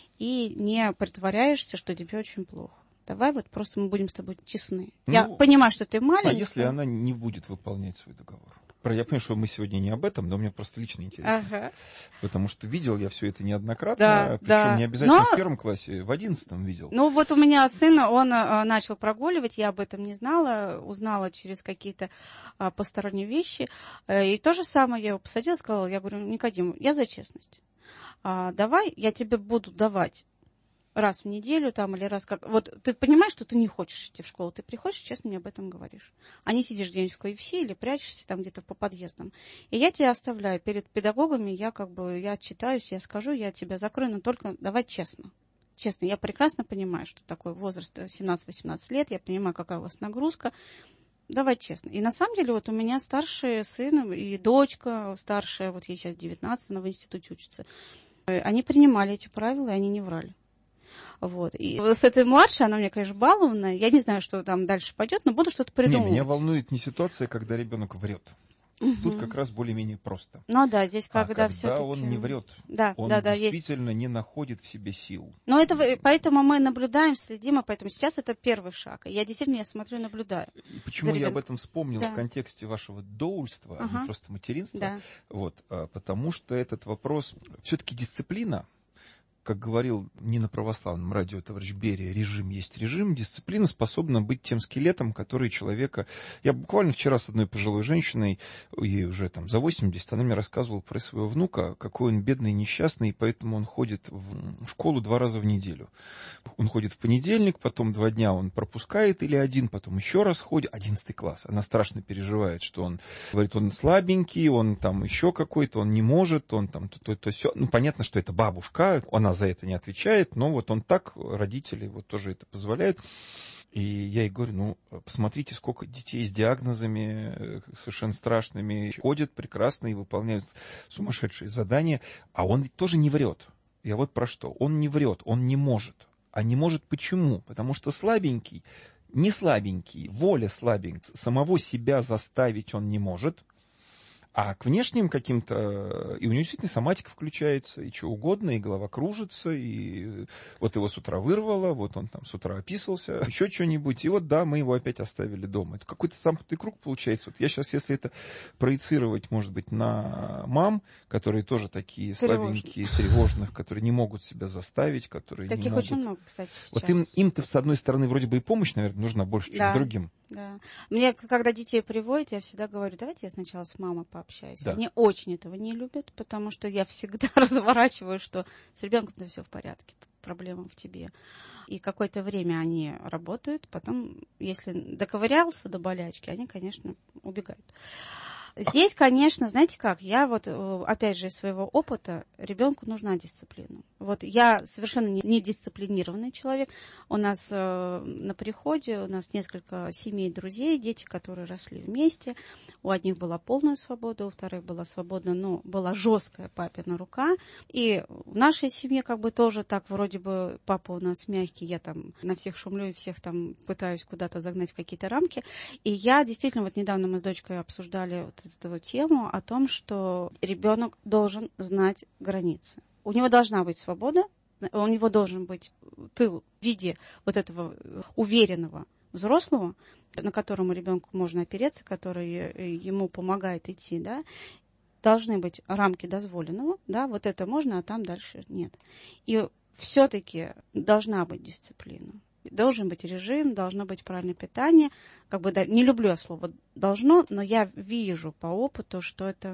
[SPEAKER 4] и не притворяешься, что тебе очень плохо. Давай вот просто мы будем с тобой честны. Ну, я понимаю, что ты маленькая.
[SPEAKER 3] А если она не будет выполнять свой договор? Я понимаю, что мы сегодня не об этом, но мне просто лично интересно.
[SPEAKER 4] Ага.
[SPEAKER 3] Потому что видел я все это неоднократно,
[SPEAKER 4] да,
[SPEAKER 3] причем
[SPEAKER 4] да.
[SPEAKER 3] не обязательно
[SPEAKER 4] но...
[SPEAKER 3] в первом классе, в одиннадцатом видел.
[SPEAKER 4] Ну вот у меня сын, он а, начал прогуливать, я об этом не знала, узнала через какие-то а, посторонние вещи. И то же самое я его посадила, сказала, я говорю, Никодим, я за честность. А, давай, я тебе буду давать раз в неделю там или раз как... Вот ты понимаешь, что ты не хочешь идти в школу, ты приходишь, честно мне об этом говоришь. А не сидишь где-нибудь в ка эф си или прячешься там где-то по подъездам. И я тебя оставляю. Перед педагогами я как бы, я отчитаюсь, я скажу, я тебя закрою, но только давай честно. Честно, я прекрасно понимаю, что такой возраст семнадцать-восемнадцать лет, я понимаю, какая у вас нагрузка. Давай честно. И на самом деле вот у меня старший сын и дочка старшая, вот ей сейчас девятнадцать, она в институте учится, они принимали эти правила, и они не врали. Вот. И с этой младшей, она мне, конечно, балованная. Я не знаю, что там дальше пойдет, но буду что-то придумывать.
[SPEAKER 3] Не, меня волнует не ситуация, когда ребенок врет. Угу. Тут как раз более-менее просто.
[SPEAKER 4] Ну да, здесь когда,
[SPEAKER 3] а когда
[SPEAKER 4] все-таки...
[SPEAKER 3] он не врет,
[SPEAKER 4] да,
[SPEAKER 3] он
[SPEAKER 4] да, да,
[SPEAKER 3] действительно
[SPEAKER 4] есть.
[SPEAKER 3] не находит в себе сил.
[SPEAKER 4] Но это, поэтому мы наблюдаем, следим, и поэтому сейчас это первый шаг. И я действительно, я смотрю, наблюдаю.
[SPEAKER 3] Почему я об этом вспомнил
[SPEAKER 4] да.
[SPEAKER 3] в контексте вашего доульства, ага. а не просто материнства?
[SPEAKER 4] Да.
[SPEAKER 3] Вот, потому что этот вопрос, все-таки дисциплина, как говорил не на православном радио товарищ Берия, режим есть режим, дисциплина способна быть тем скелетом, который человека... Я буквально вчера с одной пожилой женщиной, ей уже там за восемьдесят, она мне рассказывала про своего внука, какой он бедный и несчастный, и поэтому он ходит в школу два раза в неделю. Он ходит в понедельник, потом два дня он пропускает или один, потом еще раз ходит, одиннадцатый класс. Она страшно переживает, что он, говорит, он слабенький, он там еще какой-то, он не может, он там то-то, все. Ну, понятно, что это бабушка, она за это не отвечает, но вот он так, родители вот тоже это позволяют. И я ей говорю, ну, посмотрите, сколько детей с диагнозами совершенно страшными ходят прекрасно и выполняют сумасшедшие задания, а он ведь тоже не врет. Я вот про что. Он не врет, он не может. А не может почему? Потому что слабенький, не слабенький, воля слабенькая, самого себя заставить он не может. А к внешним каким-то... И у него действительно соматика включается, и что угодно, и голова кружится, и вот его с утра вырвало, вот он там с утра описался, еще что-нибудь, и вот да, мы его опять оставили дома. Это какой-то замкнутый круг получается. Вот я сейчас, если это проецировать, может быть, на мам, которые тоже такие слабенькие, тревожных, которые не могут себя заставить, которые
[SPEAKER 4] таких
[SPEAKER 3] не могут...
[SPEAKER 4] очень много, кстати, сейчас.
[SPEAKER 3] Вот им, им-то, с одной стороны, вроде бы и помощь, наверное, нужна больше, чем
[SPEAKER 4] да.
[SPEAKER 3] другим.
[SPEAKER 4] Да. Мне, когда детей приводят, я всегда говорю, давайте я сначала с мамой пообщаюсь.
[SPEAKER 3] Да.
[SPEAKER 4] Они очень этого не любят, потому что я всегда разворачиваю, что с ребенком-то все в порядке, проблема в тебе. И какое-то время они работают, потом, если доковырялся до болячки, они, конечно, убегают. Здесь, конечно, знаете как, я вот, опять же, из своего опыта, ребенку нужна дисциплина. Вот я совершенно не дисциплинированный человек. У нас э, на приходе, у нас несколько семей друзей, дети, которые росли вместе. У одних была полная свобода, у вторых была свободна, но была жесткая папина рука. И в нашей семье как бы тоже так, вроде бы папа у нас мягкий, я там на всех шумлю и всех там пытаюсь куда-то загнать в какие-то рамки. И я действительно, вот недавно мы с дочкой обсуждали вот эту тему о том, что ребенок должен знать границы. У него должна быть свобода, у него должен быть тыл в виде вот этого уверенного взрослого, на которому ребенку можно опереться, который ему помогает идти, да. Должны быть рамки дозволенного, да, вот это можно, а там дальше нет. И все-таки должна быть дисциплина. Должен быть режим, должно быть правильное питание. Как бы, да, не люблю я слово «должно», но я вижу по опыту, что это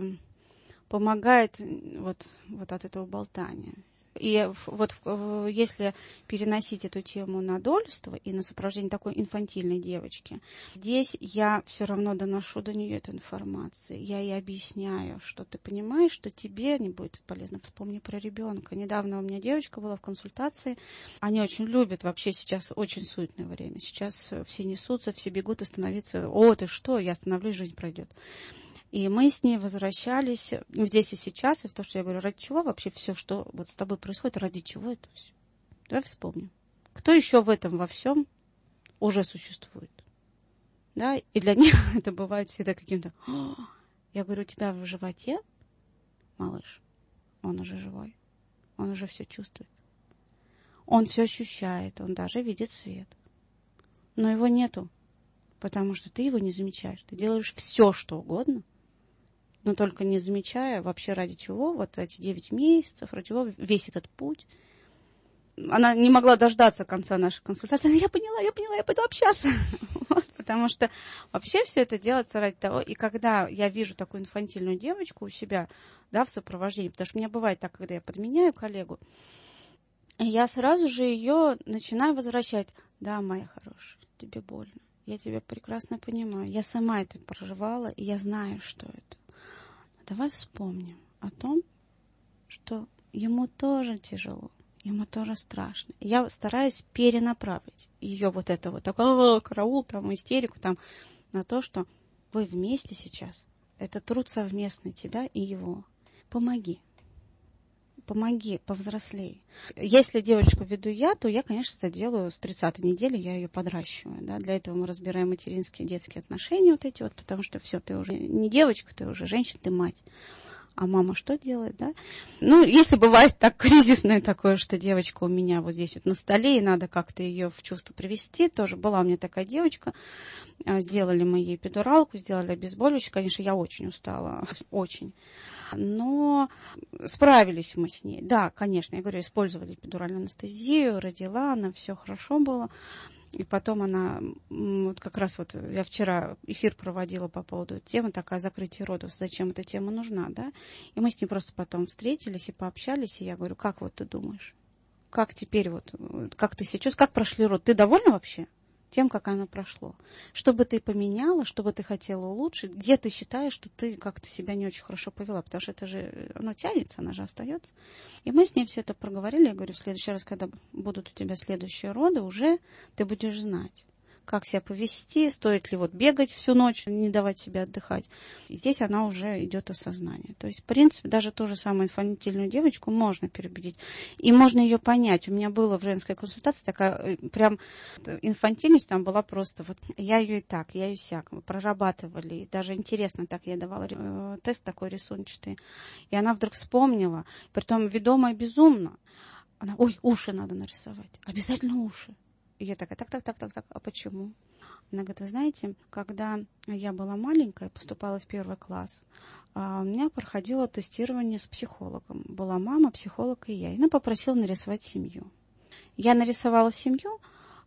[SPEAKER 4] помогает вот, вот от этого болтания. И вот если переносить эту тему на дольство и на сопровождение такой инфантильной девочки, здесь я все равно доношу до нее эту информацию. Я ей объясняю, что ты понимаешь, что тебе не будет полезно. Вспомни про ребенка. Недавно у меня девочка была в консультации. Они очень любят, вообще сейчас очень суетное время. Сейчас все несутся, все бегут остановиться. О, ты что, я остановлюсь, жизнь пройдет. И мы с ней возвращались здесь и сейчас, и в то, что я говорю, ради чего вообще все, что вот с тобой происходит, ради чего это все? Давай вспомним. Кто еще в этом во всем уже существует? Да, и для них это бывает всегда каким-то... Я говорю, у тебя в животе, малыш, он уже живой, он уже все чувствует. Он все ощущает, он даже видит свет. Но его нету, потому что ты его не замечаешь. Ты делаешь все, что угодно, но только не замечая вообще ради чего вот эти девять месяцев, ради чего весь этот путь. Она не могла дождаться конца нашей консультации. Она, я поняла, я поняла, я пойду общаться. Вот, потому что вообще все это делается ради того. И когда я вижу такую инфантильную девочку у себя, да, в сопровождении, потому что у меня бывает так, когда я подменяю коллегу, я сразу же ее начинаю возвращать. Да, моя хорошая, тебе больно. Я тебя прекрасно понимаю. Я сама это проживала, и я знаю, что это. Давай вспомним о том, что ему тоже тяжело, ему тоже страшно. И я стараюсь перенаправить ее вот это вот, такой караул, там, истерику, там, на то, что вы вместе сейчас. Это труд совместный тебя и его. Помоги. Помоги, повзрослей. Если девочку веду я, то я, конечно, это делаю с тридцатой недели, я ее подращиваю. Да? Для этого мы разбираем материнские и детские отношения вот эти вот, потому что все, ты уже не девочка, ты уже женщина, ты мать. А мама что делает, да? Ну, если бывает так кризисное такое, что девочка у меня вот здесь вот на столе, и надо как-то ее в чувство привести, тоже была у меня такая девочка, сделали мы ей эпидуралку, сделали обезболивающее, конечно, я очень устала, очень. Но справились мы с ней. Да, конечно, я говорю, использовали эпидуральную анестезию, родила, она все хорошо было. И потом она, вот как раз вот я вчера эфир проводила по поводу темы, такая закрытие родов, зачем эта тема нужна, да? И мы с ней просто потом встретились и пообщались, и я говорю, как вот ты думаешь? Как теперь вот, как ты себя чувствуешь, как прошли роды? Ты довольна вообще тем, как оно прошло? Что бы ты поменяла, что бы ты хотела улучшить? Где ты считаешь, что ты как-то себя не очень хорошо повела? Потому что это же, оно тянется, оно же остается. И мы с ней все это проговорили. Я говорю, в следующий раз, когда будут у тебя следующие роды, уже ты будешь знать. как себя повести, стоит ли вот бегать всю ночь, не давать себе отдыхать. И здесь она уже идет осознание. То есть, в принципе, даже ту же самую инфантильную девочку можно переубедить. И можно ее понять. У меня была в женской консультации такая прям инфантильность там была просто. Вот я ее и так, я ее сяк. Мы прорабатывали. И даже интересно так я давала э, тест такой рисунчатый. И она вдруг вспомнила, притом ведомая безумно. Она, ой, уши надо нарисовать. Обязательно уши. И я такая, так, так, так, так, так, а почему? Она говорит, вы знаете, когда я была маленькая, поступала в первый класс, у меня проходило тестирование с психологом. Была мама, психолог и я. И она попросила нарисовать семью. Я нарисовала семью,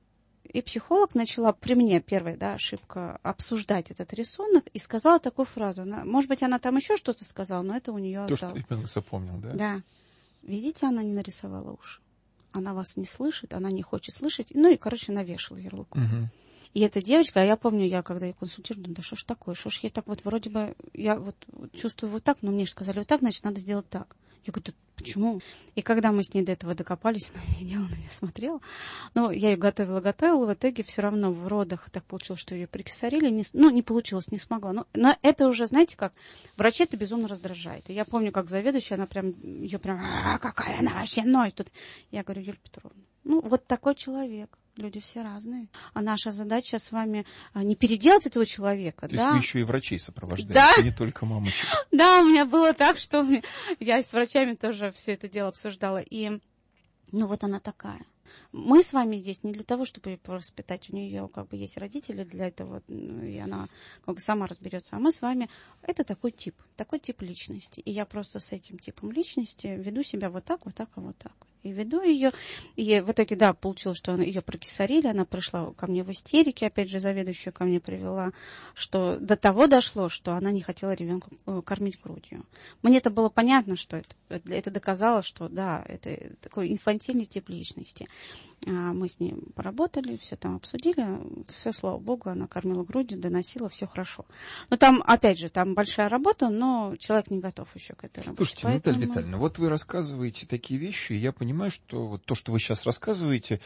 [SPEAKER 4] и психолог начала при мне, первая да, ошибка, обсуждать этот рисунок и сказала такую фразу. Она, может быть, она там еще что-то сказала, но это у нее
[SPEAKER 3] То,
[SPEAKER 4] осталось.
[SPEAKER 3] что ребенок запомнил, да?
[SPEAKER 4] Да. Видите, она не нарисовала уши. Она вас не слышит, она не хочет слышать. Ну и, короче, навешала ярлык.
[SPEAKER 3] Угу.
[SPEAKER 4] И эта девочка, а я помню, я когда ее консультирую, думаю, да что ж такое, что ж я так вот вроде бы, я вот чувствую вот так, но мне же сказали вот так, значит, надо сделать так. Я говорю, да почему? И когда мы с ней до этого докопались, она сидела на меня, смотрела. Ну, я ее готовила, готовила, в итоге все равно в родах так получилось, что ее прикисарили. Не, ну, не получилось, не смогла. Но, но это уже, знаете как, врачей это безумно раздражает. И я помню, как заведующая, она прям, ее прям, а, какая она вообще ной тут. Я говорю, Юлия Петровна, ну, вот такой человек. Люди все разные. А наша задача с вами не переделать этого человека.
[SPEAKER 3] То
[SPEAKER 4] да?
[SPEAKER 3] есть вы еще и врачей сопровождаете,
[SPEAKER 4] да?
[SPEAKER 3] не только мамочек.
[SPEAKER 4] Да, у меня было так, что я с врачами тоже все это дело обсуждала. И ну вот она такая. Мы с вами здесь не для того, чтобы ее воспитать. У нее как бы есть родители для этого, и она как бы сама разберется. А мы с вами, это такой тип, такой тип личности. И я просто с этим типом личности веду себя вот так, вот так, и вот так. И веду ее. И в итоге, да, получилось, что ее прокисарили, она пришла ко мне в истерике, опять же, заведующую ко мне привела, что до того дошло, что она не хотела ребенка кормить грудью. Мне это было понятно, что это, это доказало, что да, это такой инфантильный тип личности. Мы с ней поработали, все там обсудили, все, слава богу, она кормила грудью, доносила, все хорошо. Но там, опять же, там большая работа, но человек не готов еще к этой работе.
[SPEAKER 3] Слушайте,
[SPEAKER 4] Поэтому...
[SPEAKER 3] Наталья Витальевна, вот вы рассказываете такие вещи, и я понимаю, что вот то, что вы сейчас рассказываете,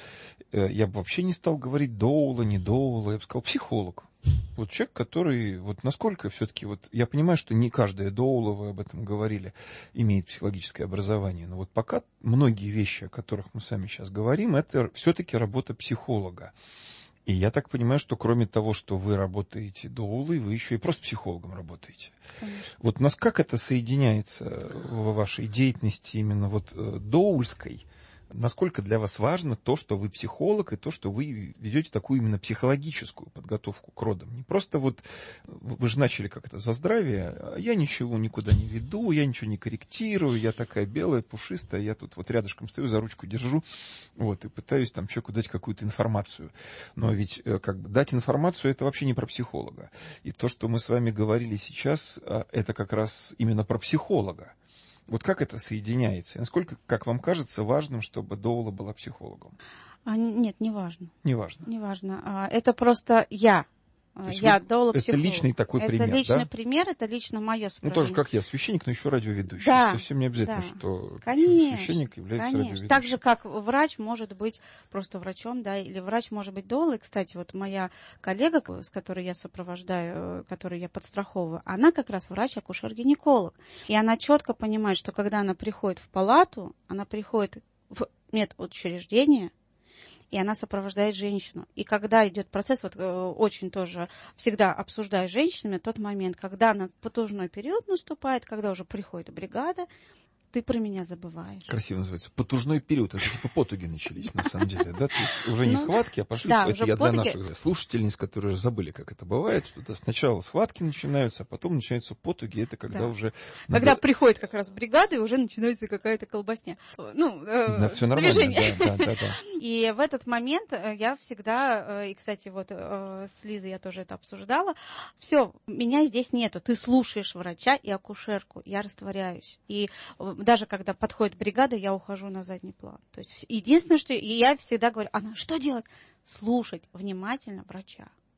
[SPEAKER 3] я бы вообще не стал говорить доула, не доула, я бы сказал психолог. Вот человек, который, вот насколько все-таки, вот я понимаю, что не каждая доула, вы об этом говорили, имеет психологическое образование, но вот пока многие вещи, о которых мы с вами сейчас говорим, это все-таки работа психолога. И я так понимаю, что кроме того, что вы работаете доулой, вы еще и просто психологом работаете. Конечно. Вот у нас как это соединяется в вашей деятельности именно вот доульской? Насколько для вас важно то, что вы психолог, и то, что вы ведете такую именно психологическую подготовку к родам? Не просто вот, вы же начали как это, за здравие, а я ничего никуда не веду, я ничего не корректирую, я такая белая, пушистая, я тут вот рядышком стою, за ручку держу, вот, и пытаюсь там человеку дать какую-то информацию. Но ведь как бы дать информацию, это вообще не про психолога. И то, что мы с вами говорили сейчас, это как раз именно про психолога. Вот как это соединяется? Насколько, как вам кажется, важным, чтобы доула была психологом?
[SPEAKER 4] А, нет, не важно.
[SPEAKER 3] Не важно.
[SPEAKER 4] Не важно. Это просто я. Я
[SPEAKER 3] вот
[SPEAKER 4] доула психолог.
[SPEAKER 3] Это личный такой
[SPEAKER 4] это
[SPEAKER 3] пример,
[SPEAKER 4] личный
[SPEAKER 3] да?
[SPEAKER 4] пример, это лично мое сопровождение.
[SPEAKER 3] Ну, тоже как я, священник, но еще радиоведущий.
[SPEAKER 4] Да,
[SPEAKER 3] совсем не обязательно,
[SPEAKER 4] да.
[SPEAKER 3] что
[SPEAKER 4] конечно,
[SPEAKER 3] священник является
[SPEAKER 4] конечно.
[SPEAKER 3] радиоведущим.
[SPEAKER 4] Так же, как врач может быть просто врачом, да, или врач может быть доулой. Кстати, вот моя коллега, с которой я сопровождаю, которую я подстраховываю, она как раз врач-акушер-гинеколог. И она четко понимает, что когда она приходит в палату, она приходит в медучреждение, и она сопровождает женщину. И когда идет процесс, вот очень тоже всегда обсуждаю с женщинами тот момент, когда на потужной период наступает, когда уже приходит бригада, ты про меня забываешь.
[SPEAKER 3] Красиво называется. Потужной период. Это типа потуги начались, на самом деле. Да? То есть уже не
[SPEAKER 4] ну,
[SPEAKER 3] схватки, а пошли.
[SPEAKER 4] Да,
[SPEAKER 3] это я
[SPEAKER 4] потуги.
[SPEAKER 3] для наших слушательниц, которые забыли, как это бывает, что сначала схватки начинаются, а потом начинаются потуги. Это когда да. уже...
[SPEAKER 4] Когда надо... приходит как раз бригада, и уже начинается какая-то колбасня. Ну, э,
[SPEAKER 3] да, все нормально.
[SPEAKER 4] движение.
[SPEAKER 3] Да, да, да, да.
[SPEAKER 4] И в этот момент я всегда, и, кстати, вот с Лизой я тоже это обсуждала, все, меня здесь нету. Ты слушаешь врача и акушерку. Я растворяюсь. И даже когда подходит бригада, я ухожу на задний план. То есть единственное, что я всегда говорю, она что делать? Слушать внимательно врача.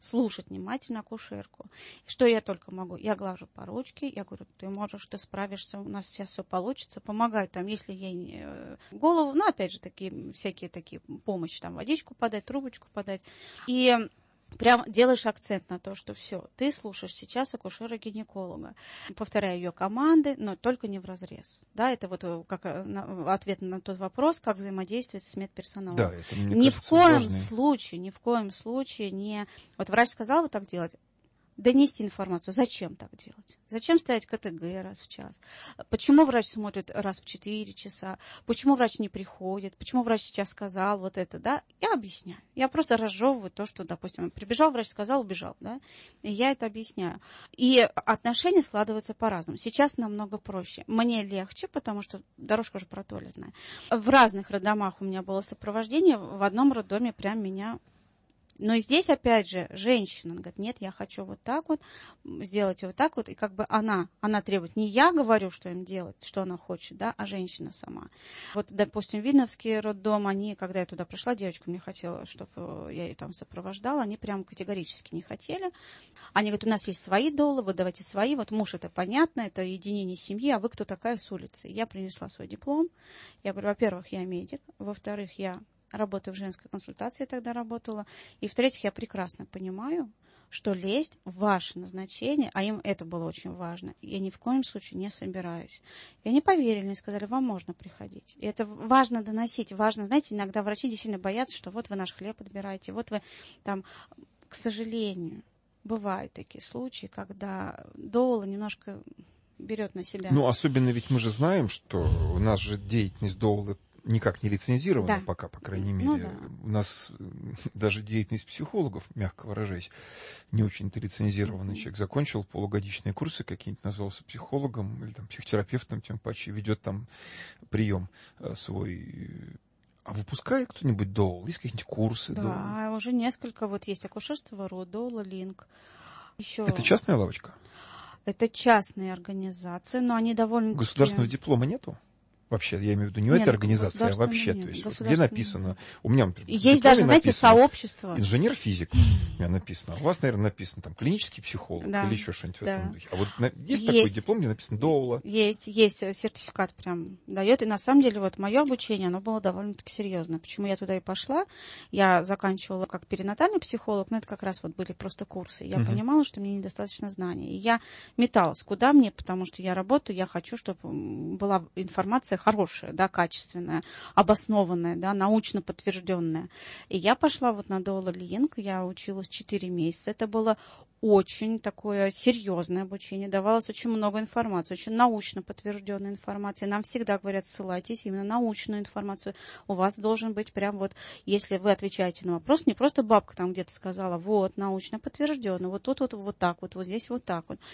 [SPEAKER 4] слушать внимательно акушерку. Что я только могу? Я глажу по ручке, я говорю, ты можешь, ты справишься, у нас сейчас все получится, помогаю там, если ей голову, ну, опять же, такие всякие такие помощи, там, водичку подать, трубочку подать. И прям делаешь акцент на то, что все, ты слушаешь сейчас акушера-гинеколога. Повторяю ее команды, но только не вразрез. Да, это вот как ответ на тот вопрос, как взаимодействовать с медперсоналом.
[SPEAKER 3] Да, это, мне
[SPEAKER 4] ни
[SPEAKER 3] кажется,
[SPEAKER 4] в коем
[SPEAKER 3] важный...
[SPEAKER 4] случае, ни в коем случае не... Вот врач сказал вот так делать, донести информацию. Зачем так делать? Зачем ставить ка тэ гэ раз в час? Почему врач смотрит раз в четыре часа? Почему врач не приходит? Почему врач сейчас сказал вот это, да? Я объясняю. Я просто разжевываю то, что, допустим, прибежал врач, сказал, убежал, да? И я это объясняю. И отношения складываются по-разному. Сейчас намного проще. Мне легче, потому что дорожка уже протоптанная. В разных роддомах у меня было сопровождение. В одном роддоме прям меня... Но и здесь, опять же, женщина говорит, нет, я хочу вот так вот, сделайте вот так вот, и как бы она, она требует, не я говорю, что им делать, что она хочет, да, а женщина сама. Вот, допустим, Видновский роддом, они, когда я туда пришла, девочка мне хотела, чтобы я ее там сопровождала, они прям категорически не хотели. Они говорят, у нас есть свои доллы, вот давайте свои, вот муж, это понятно, это единение семьи, а вы кто такая с улицы? Я принесла свой диплом, я говорю, во-первых, я медик, во-вторых, я работаю в женской консультации, тогда работала. И в-третьих, я прекрасно понимаю, что лезть в ваше назначение, а им это было очень важно, я ни в коем случае не собираюсь. И они поверили, и сказали, вам можно приходить. И это важно доносить, важно, знаете, иногда врачи действительно боятся, что вот вы наш хлеб отбираете, вот вы там, к сожалению, бывают такие случаи, когда доула немножко берет на себя.
[SPEAKER 3] Ну, особенно ведь мы же знаем, что у нас же деятельность доулы никак не лицензировано, да. Пока, по крайней мере. Ну, да. У нас даже деятельность психологов, мягко выражаясь, не очень-то лицензирована. Mm-hmm. Человек закончил полугодичные курсы какие-нибудь, назвался психологом или там, психотерапевтом, тем паче, ведет там прием свой. А выпускает кто-нибудь доул? Есть какие-нибудь курсы?
[SPEAKER 4] Да, доул? Уже несколько. Вот есть акушерство РУ, доула, линк. Еще...
[SPEAKER 3] Это частная лавочка?
[SPEAKER 4] Это частные организации, но они довольно...
[SPEAKER 3] Государственного диплома нету? Вообще, я имею в виду не нет, эта организация, а вообще.
[SPEAKER 4] Нет,
[SPEAKER 3] то есть, вот, где написано... У меня, например,
[SPEAKER 4] есть даже, знаете, сообщество.
[SPEAKER 3] Инженер-физик у меня написано. У вас, наверное, написано там клинический психолог, да, или еще что-нибудь да. в этом духе. А вот на, есть, есть такой диплом, где написано доула?
[SPEAKER 4] Есть, есть сертификат прям дает. И на самом деле вот мое обучение, оно было довольно-таки серьезно. Почему я туда и пошла? Я заканчивала как перинатальный психолог, но это как раз вот были просто курсы. Я uh-huh. понимала, что мне недостаточно знаний. И я металась, куда мне, потому что я работаю, я хочу, чтобы была информация хорошая, да, качественная, обоснованная, да, научно подтвержденная. И я пошла вот на доула линк, я училась четыре месяца. Это было очень такое серьезное обучение, давалось очень много информации, очень научно подтвержденной информации. Нам всегда говорят, ссылайтесь именно на научную информацию. У вас должен быть прям вот, если вы отвечаете на вопрос, не просто бабка там где-то сказала, вот, научно подтвержденно, вот тут вот, вот так вот, вот здесь вот так вот.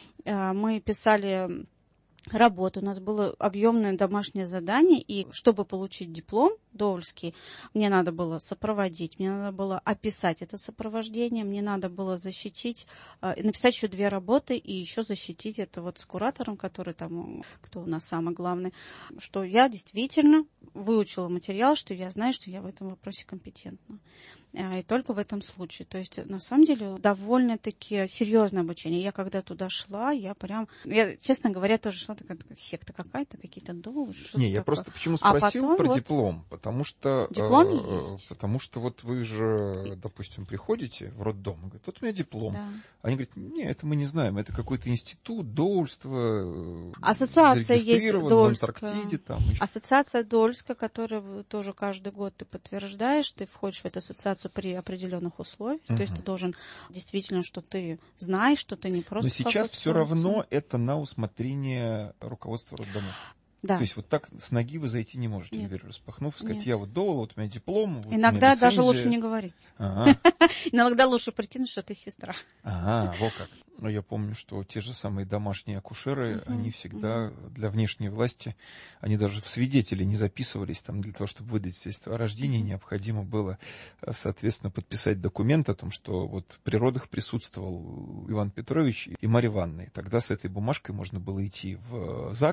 [SPEAKER 4] Мы писали работу, у нас было объемное домашнее задание, и чтобы получить диплом доульский, мне надо было сопроводить, мне надо было описать это сопровождение, мне надо было защитить, написать еще две работы и еще защитить это вот с куратором, который там, кто у нас самый главный, что я действительно выучила материал, что я знаю, что я в этом вопросе компетентна. И только в этом случае. То есть, на самом деле, довольно-таки серьезное обучение. Я когда туда шла, я прям... Я, честно говоря, тоже шла такая, такая секта какая-то, какие-то доулы.
[SPEAKER 3] Не, я просто почему спросил а про вот диплом? Потому что...
[SPEAKER 4] Диплом
[SPEAKER 3] э,
[SPEAKER 4] есть.
[SPEAKER 3] Потому что вот вы же, допустим, приходите в роддом, говорят, вот у меня диплом. Да. Они говорят, не, это мы не знаем, это какой-то институт, доульство.
[SPEAKER 4] Ассоциация есть доульская.
[SPEAKER 3] В Антарктиде, там,
[SPEAKER 4] Ассоциация доульская, которую тоже каждый год ты подтверждаешь, ты входишь в эту ассоциацию при определенных условиях. Uh-huh. То есть ты должен действительно, что ты знаешь, что ты не просто...
[SPEAKER 3] Но сейчас все равно это на усмотрение руководства роддомов.
[SPEAKER 4] Да.
[SPEAKER 3] То есть вот так с ноги вы зайти не можете,
[SPEAKER 4] Нет.
[SPEAKER 3] дверь распахнув, сказать,
[SPEAKER 4] Нет.
[SPEAKER 3] я вот доула, вот у меня диплом. Вот
[SPEAKER 4] иногда
[SPEAKER 3] меня
[SPEAKER 4] даже лучше не говорить.
[SPEAKER 3] Ага.
[SPEAKER 4] Иногда лучше прикинуть, что ты сестра.
[SPEAKER 3] Ага, вот как. Но я помню, что те же самые домашние акушеры, uh-huh, они всегда uh-huh. для внешней власти, они даже в свидетели не записывались, там, для того, чтобы выдать свидетельство о рождении, uh-huh. необходимо было, соответственно, подписать документ о том, что вот при родах присутствовал Иван Петрович и Марья Ивановна. И тогда с этой бумажкой можно было идти в ЗАГС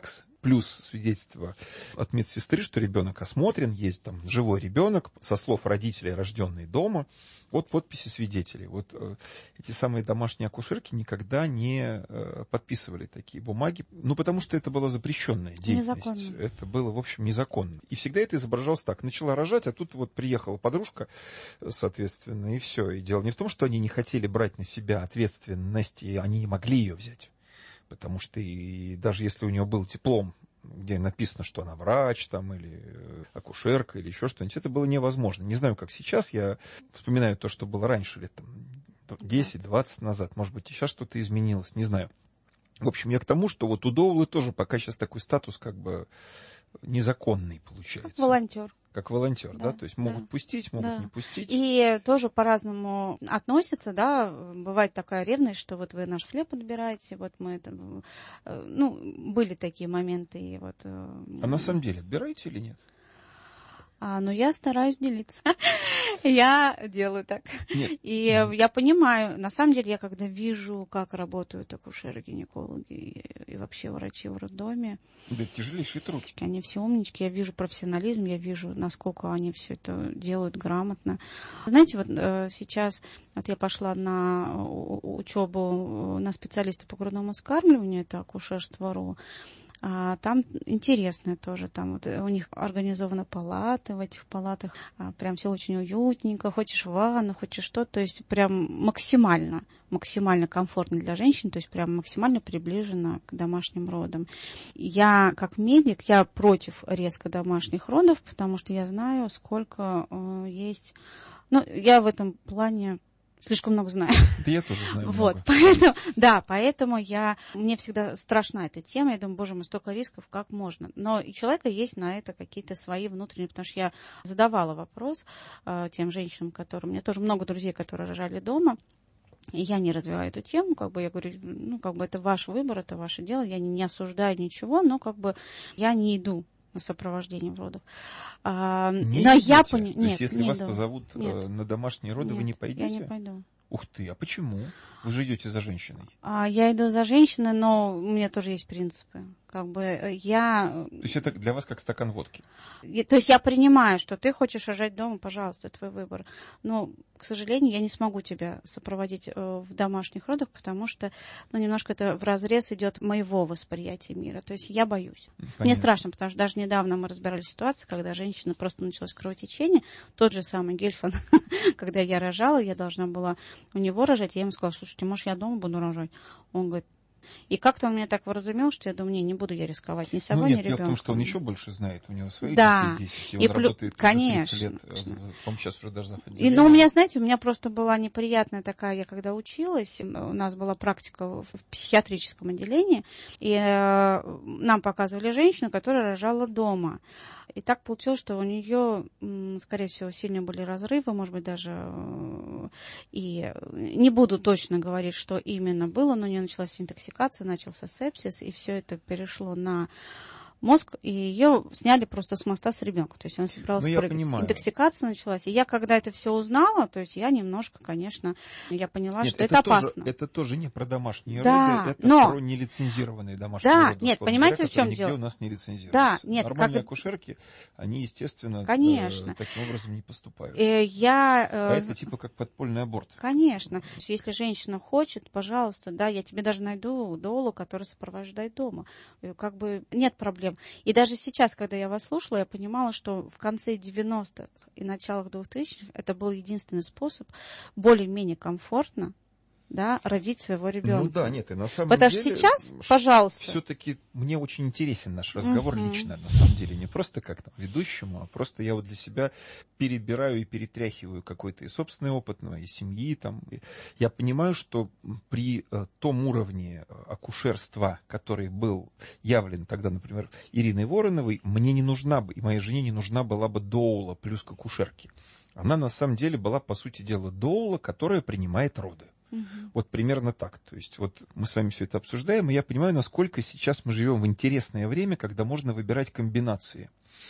[SPEAKER 3] плюс свидетельство от медсестры, что ребенок осмотрен, есть там живой ребенок, со слов родителей, рожденный дома, вот подписи свидетелей. Вот э, эти самые домашние акушерки никогда не э, подписывали такие бумаги, ну, потому что это была запрещенная деятельность. Незаконно. Это было, в общем, незаконно. И всегда это изображалось так. Начала рожать, а тут вот приехала подружка, соответственно, и все. И дело не в том, что они не хотели брать на себя ответственность, и они не могли ее взять. Потому что и даже если у нее был диплом, где написано, что она врач там, или акушерка, или еще что-нибудь, это было невозможно. Не знаю, как сейчас, я вспоминаю то, что было раньше, лет там десять-двадцать назад, может быть, и сейчас что-то изменилось, не знаю. В общем, я к тому, что вот у Доулы тоже пока сейчас такой статус как бы незаконный получается.
[SPEAKER 4] Как волонтер.
[SPEAKER 3] Как волонтер, да,
[SPEAKER 4] да?
[SPEAKER 3] То есть могут
[SPEAKER 4] да.
[SPEAKER 3] пустить, могут
[SPEAKER 4] да.
[SPEAKER 3] не пустить.
[SPEAKER 4] И тоже по-разному относятся, да, бывает такая ревность, что вот вы наш хлеб отбираете, вот мы это, ну, были такие моменты. И вот,
[SPEAKER 3] а на самом деле отбираете или нет?
[SPEAKER 4] А, но я стараюсь делиться. Я делаю так.
[SPEAKER 3] Нет.
[SPEAKER 4] И mm-hmm. я понимаю, на самом деле, я когда вижу, как работают акушеры, гинекологи и, и вообще врачи в роддоме.
[SPEAKER 3] Да, тяжелейший труд.
[SPEAKER 4] Они все умнички, я вижу профессионализм, я вижу, насколько они все это делают грамотно. Знаете, вот э, сейчас вот я пошла на учебу на специалиста по грудному вскармливанию, это акушерство.ру. А там интересно тоже, там вот у них организованы палаты, в этих палатах а, прям все очень уютненько, хочешь ванну, хочешь что, то есть прям максимально, максимально комфортно для женщин, то есть прям максимально приближено к домашним родам. Я как медик, я против резко домашних родов, потому что я знаю, сколько э, есть, ну, я в этом плане слишком много знаю.
[SPEAKER 3] Да я тоже знаю
[SPEAKER 4] Вот,
[SPEAKER 3] много.
[SPEAKER 4] поэтому, да, поэтому я, мне всегда страшна эта тема, я думаю, боже мой, столько рисков, как можно. Но у человека есть на это какие-то свои внутренние, потому что я задавала вопрос э, тем женщинам, которые, у меня тоже много друзей, которые рожали дома, и я не развиваю эту тему, как бы я говорю, ну, как бы это ваш выбор, это ваше дело, я не, не осуждаю ничего, но как бы я не иду на сопровождение в родах. А,
[SPEAKER 3] не
[SPEAKER 4] но
[SPEAKER 3] идете?
[SPEAKER 4] я поняла.
[SPEAKER 3] То есть,
[SPEAKER 4] нет,
[SPEAKER 3] если
[SPEAKER 4] не
[SPEAKER 3] вас
[SPEAKER 4] иду.
[SPEAKER 3] позовут
[SPEAKER 4] нет.
[SPEAKER 3] на домашние роды,
[SPEAKER 4] нет,
[SPEAKER 3] вы не пойдете?
[SPEAKER 4] Я не пойду.
[SPEAKER 3] Ух ты, а почему? Вы же идете за женщиной.
[SPEAKER 4] А, я иду за женщиной, но у меня тоже есть принципы. Как бы я...
[SPEAKER 3] То есть это для вас как стакан водки?
[SPEAKER 4] То есть я принимаю, что ты хочешь рожать дома, пожалуйста, твой выбор. Но, к сожалению, я не смогу тебя сопроводить в домашних родах, потому что, ну, немножко это вразрез идет моего восприятия мира. То есть я боюсь. Понятно. Мне страшно, потому что даже недавно мы разбирали ситуацию, когда женщина просто началось кровотечение. Тот же самый Гельфан, когда я рожала, я должна была у него рожать, я ему сказала, слушайте, может, я дома буду рожать? Он говорит, и как-то он меня так вразумел, что я думаю, не, не буду я рисковать ни собой,
[SPEAKER 3] ну, нет,
[SPEAKER 4] ни ребенком.
[SPEAKER 3] Дело в том, что он еще больше знает, у него свои
[SPEAKER 4] да.
[SPEAKER 3] детей десять, и он
[SPEAKER 4] и
[SPEAKER 3] работает
[SPEAKER 4] плю... уже тридцать
[SPEAKER 3] лет, по-моему, сейчас уже даже в
[SPEAKER 4] и, ну, у меня, знаете, у меня просто была неприятная такая, я когда училась, у нас была практика в психиатрическом отделении, и э, нам показывали женщину, которая рожала дома. И так получилось, что у нее, скорее всего, сильные были разрывы, может быть, даже... И не буду точно говорить, что именно было, но у нее началась интоксикация, начался сепсис, и все это перешло на мозг, и ее сняли просто с моста с ребенком. То есть она собиралась
[SPEAKER 3] ну,
[SPEAKER 4] прыгать. Интоксикация началась. И я, когда это все узнала, то есть я немножко, конечно, я поняла,
[SPEAKER 3] нет,
[SPEAKER 4] что это, это
[SPEAKER 3] тоже,
[SPEAKER 4] опасно.
[SPEAKER 3] Это тоже не про домашние
[SPEAKER 4] да,
[SPEAKER 3] роды, это
[SPEAKER 4] но...
[SPEAKER 3] про нелицензированные домашние
[SPEAKER 4] да,
[SPEAKER 3] роды.
[SPEAKER 4] Нет, понимаете,
[SPEAKER 3] говоря,
[SPEAKER 4] в чем
[SPEAKER 3] нигде
[SPEAKER 4] дело?
[SPEAKER 3] у нас не лицензируются.
[SPEAKER 4] Да, нет,
[SPEAKER 3] нормальные
[SPEAKER 4] как...
[SPEAKER 3] акушерки, они, естественно,
[SPEAKER 4] конечно.
[SPEAKER 3] Э, таким образом не поступают.
[SPEAKER 4] Э, я, э...
[SPEAKER 3] А это типа как подпольный аборт.
[SPEAKER 4] Конечно. Если женщина хочет, пожалуйста, да, я тебе даже найду доулу, которая сопровождает дома. Как бы нет проблем. И даже сейчас, Сейчас, когда я вас слушала, я понимала, что в конце девяностых и началах двухтысячных это был единственный способ более-менее комфортно, да, родить своего ребенка.
[SPEAKER 3] Ну да, нет, и на самом
[SPEAKER 4] Потому
[SPEAKER 3] деле...
[SPEAKER 4] что сейчас, пожалуйста...
[SPEAKER 3] Все-таки мне очень интересен наш разговор
[SPEAKER 4] uh-huh.
[SPEAKER 3] лично, на самом деле. Не просто как там ведущему, а просто я вот для себя перебираю и перетряхиваю какой-то и собственный опыт, ну, и семьи. Там. Я понимаю, что при э, том уровне акушерства, который был явлен тогда, например, Ириной Вороновой, мне не нужна бы, и моей жене не нужна была бы доула плюс к акушерке. Она на самом деле была, по сути дела, доула, которая принимает роды. Угу. Вот примерно так. То есть вот мы с вами все это обсуждаем, и я понимаю, насколько сейчас мы живем в интересное время, когда можно выбирать комбинации.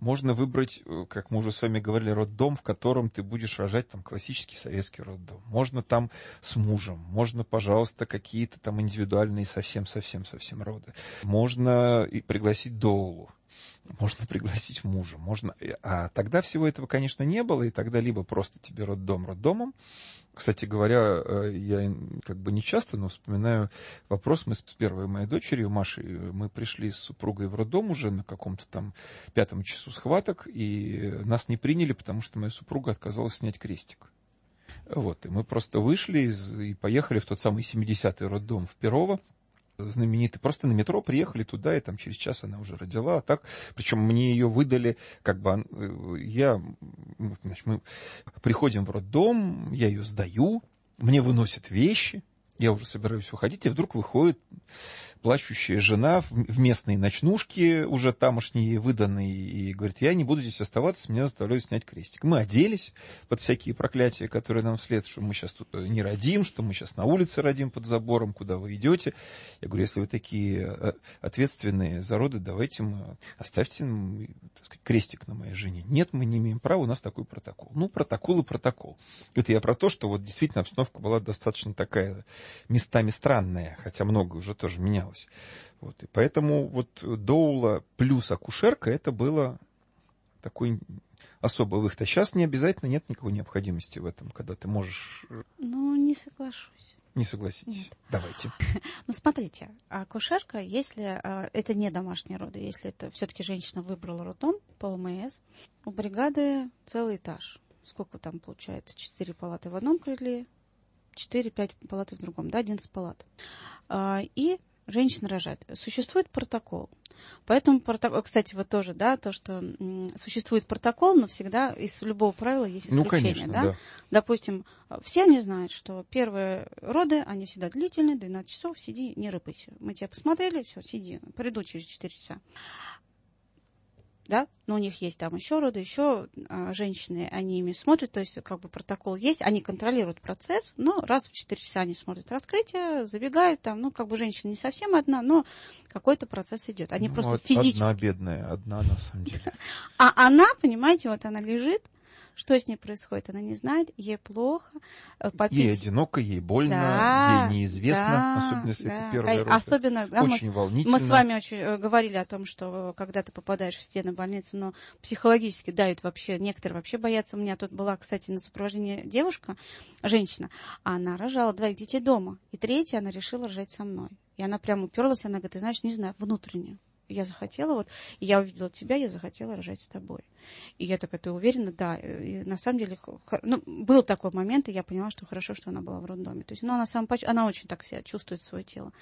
[SPEAKER 3] Можно выбрать, как мы уже с вами говорили, роддом, в котором ты будешь рожать, там, классический советский роддом. Можно там с мужем, можно, пожалуйста, какие-то там индивидуальные совсем-совсем-совсем роды. Можно и пригласить доулу. Можно пригласить мужа, можно... А тогда всего этого, конечно, не было, и тогда либо просто тебе роддом роддомом. Кстати говоря, я как бы не часто, но вспоминаю вопрос. Мы с первой моей дочерью, Машей, мы пришли с супругой в роддом уже на каком-то там пятом часу схваток, и нас не приняли, потому что моя супруга отказалась снять крестик. Вот, и мы просто вышли и поехали в тот самый семидесятый роддом в Перово, знаменитый. Просто на метро приехали туда, и там через час она уже родила. А так, причем мне ее выдали, как бы, я, значит, мы приходим в роддом, я ее сдаю, мне выносят вещи, я уже собираюсь уходить, и вдруг выходит плачущая жена в местной ночнушке, уже тамошней выданной, и говорит: я не буду здесь оставаться, меня заставляют снять крестик. Мы оделись под всякие проклятия, которые нам вслед, что мы сейчас тут не родим, что мы сейчас на улице родим под забором, куда вы идете. Я говорю: если вы такие ответственные за роды, давайте мы, оставьте, так сказать, крестик на моей жене. Нет, мы не имеем права, у нас такой протокол. Ну, протокол и протокол. Это я про то, что вот действительно обстановка была достаточно такая местами странная, хотя многое уже тоже менялось. Вот, и поэтому вот доула плюс акушерка — это было такой особый выход. А сейчас не обязательно, нет никакой необходимости в этом, когда ты можешь...
[SPEAKER 4] Ну, не соглашусь.
[SPEAKER 3] Не согласитесь?
[SPEAKER 4] Нет.
[SPEAKER 3] Давайте.
[SPEAKER 4] Ну, смотрите, акушерка, если это не домашние роды, если это все-таки женщина выбрала роддом по ОМС, у бригады целый этаж. Сколько там получается? Четыре палаты в одном крыле, четыре-пять палат в другом, да, одиннадцать палат. И женщина рожает. Существует протокол. Поэтому, кстати, вот тоже, да, то, что существует протокол, но всегда из любого правила есть исключение. Ну, конечно, да? Да. Допустим, все они знают, что первые роды, они всегда длительные, двенадцать часов, сиди, не рыпайся. Мы тебя посмотрели, все, сиди, приду через четыре часа. Да, но у них есть там еще роды, еще а, женщины, они ими смотрят, то есть как бы протокол есть, они контролируют процесс, но раз в четыре часа они смотрят раскрытие, забегают там, ну как бы женщина не совсем одна, но какой-то процесс идет. Они ну, просто физически...
[SPEAKER 3] Одна бедная, одна на самом деле.
[SPEAKER 4] А она, понимаете, вот она лежит, что с ней происходит, она не знает, ей плохо. Попить...
[SPEAKER 3] Ей одиноко, ей больно,
[SPEAKER 4] да,
[SPEAKER 3] ей неизвестно,
[SPEAKER 4] да,
[SPEAKER 3] особенно если
[SPEAKER 4] да.
[SPEAKER 3] это первый раз.
[SPEAKER 4] Особенно, да,
[SPEAKER 3] очень
[SPEAKER 4] мы,
[SPEAKER 3] волнительно.
[SPEAKER 4] Мы с вами очень говорили о том, что когда ты попадаешь в стены больницы, но психологически давит вообще, некоторые вообще боятся. У меня тут была, кстати, на сопровождении девушка, женщина, а она рожала двоих детей дома, и третья она решила рожать со мной. И она прямо уперлась, она говорит: ты знаешь, не знаю, внутренне. Я захотела, вот, и я увидела тебя, я захотела рожать с тобой. И я такая: ты уверена? Да. И на самом деле, ну, был такой момент, и я поняла, что хорошо, что она была в роддоме. То есть, ну, она, сама, она очень так себя чувствует, свое тело.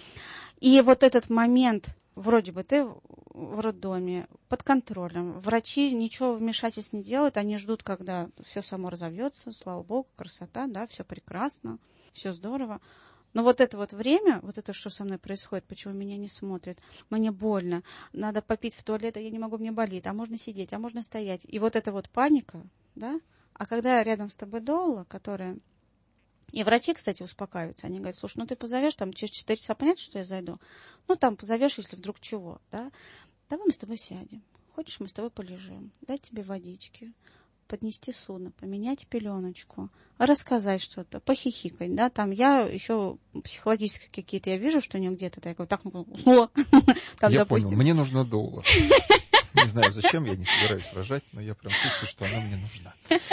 [SPEAKER 4] И вот этот момент, вроде бы ты в роддоме, под контролем, врачи ничего вмешательств не делают, они ждут, когда все само разовьется, слава богу, красота, да, все прекрасно, все здорово. Но вот это вот время, вот это, что со мной происходит, почему меня не смотрят, мне больно, надо попить в туалет, а я не могу, мне болит, а можно сидеть, а можно стоять. И вот эта вот паника, да, а когда рядом с тобой доула, которая... И врачи, кстати, успокаиваются, они говорят: слушай, ну ты позовешь, там через четыре часа понятно, что я зайду, ну там позовешь, если вдруг чего, да, давай мы с тобой сядем, хочешь, мы с тобой полежим, дать тебе водички, поднести судно, поменять пеленочку, рассказать что-то, похихикать, да, там я еще психологически какие-то, я вижу, что у нее где-то, я говорю: так, ну, уснула. Там,
[SPEAKER 3] я
[SPEAKER 4] допустим.
[SPEAKER 3] понял, мне нужна доула. Не знаю, зачем, я не собираюсь рожать, но я прям чувствую, что она мне нужна.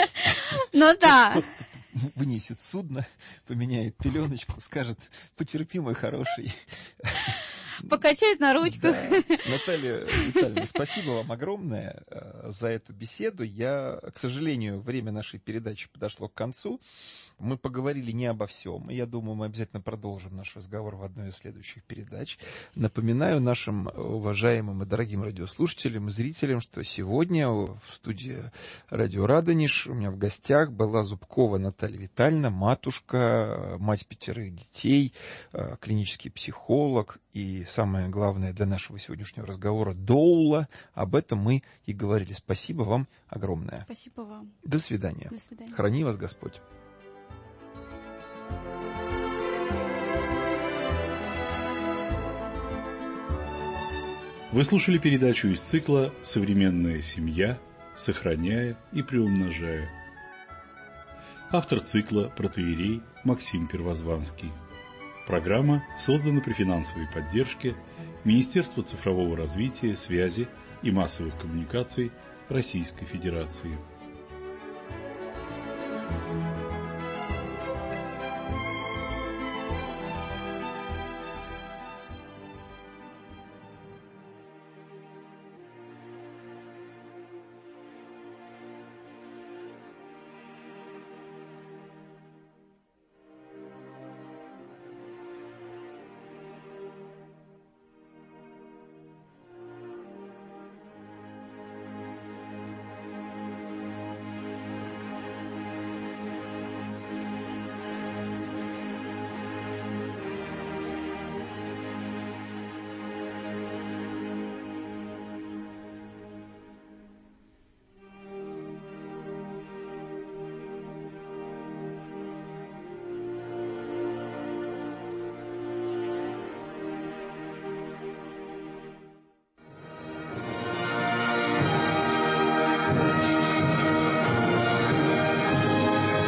[SPEAKER 4] Ну да.
[SPEAKER 3] Вынесет судно, поменяет пеленочку, скажет: потерпи, мой хороший.
[SPEAKER 4] Покачает на ручку.
[SPEAKER 3] Да. Наталья Витальевна, спасибо вам огромное за эту беседу. Я, к сожалению, время нашей передачи подошло к концу. Мы поговорили не обо всем. Я думаю, мы обязательно продолжим наш разговор в одной из следующих передач. Напоминаю нашим уважаемым и дорогим радиослушателям и зрителям, что сегодня в студии радио Радонеж у меня в гостях была Зубкова Наталья Витальевна, матушка, мать пятерых детей, клинический психолог и, самое главное для нашего сегодняшнего разговора, доула. Об этом мы и говорили. Спасибо вам огромное.
[SPEAKER 4] Спасибо вам.
[SPEAKER 3] До свидания.
[SPEAKER 4] До свидания.
[SPEAKER 3] Храни вас Господь.
[SPEAKER 2] Вы слушали передачу из цикла «Современная семья. Сохраняя и приумножая». Автор цикла протоиерей Максим Первозванский. Программа создана при финансовой поддержке Министерства цифрового развития, связи и массовых коммуникаций Российской Федерации.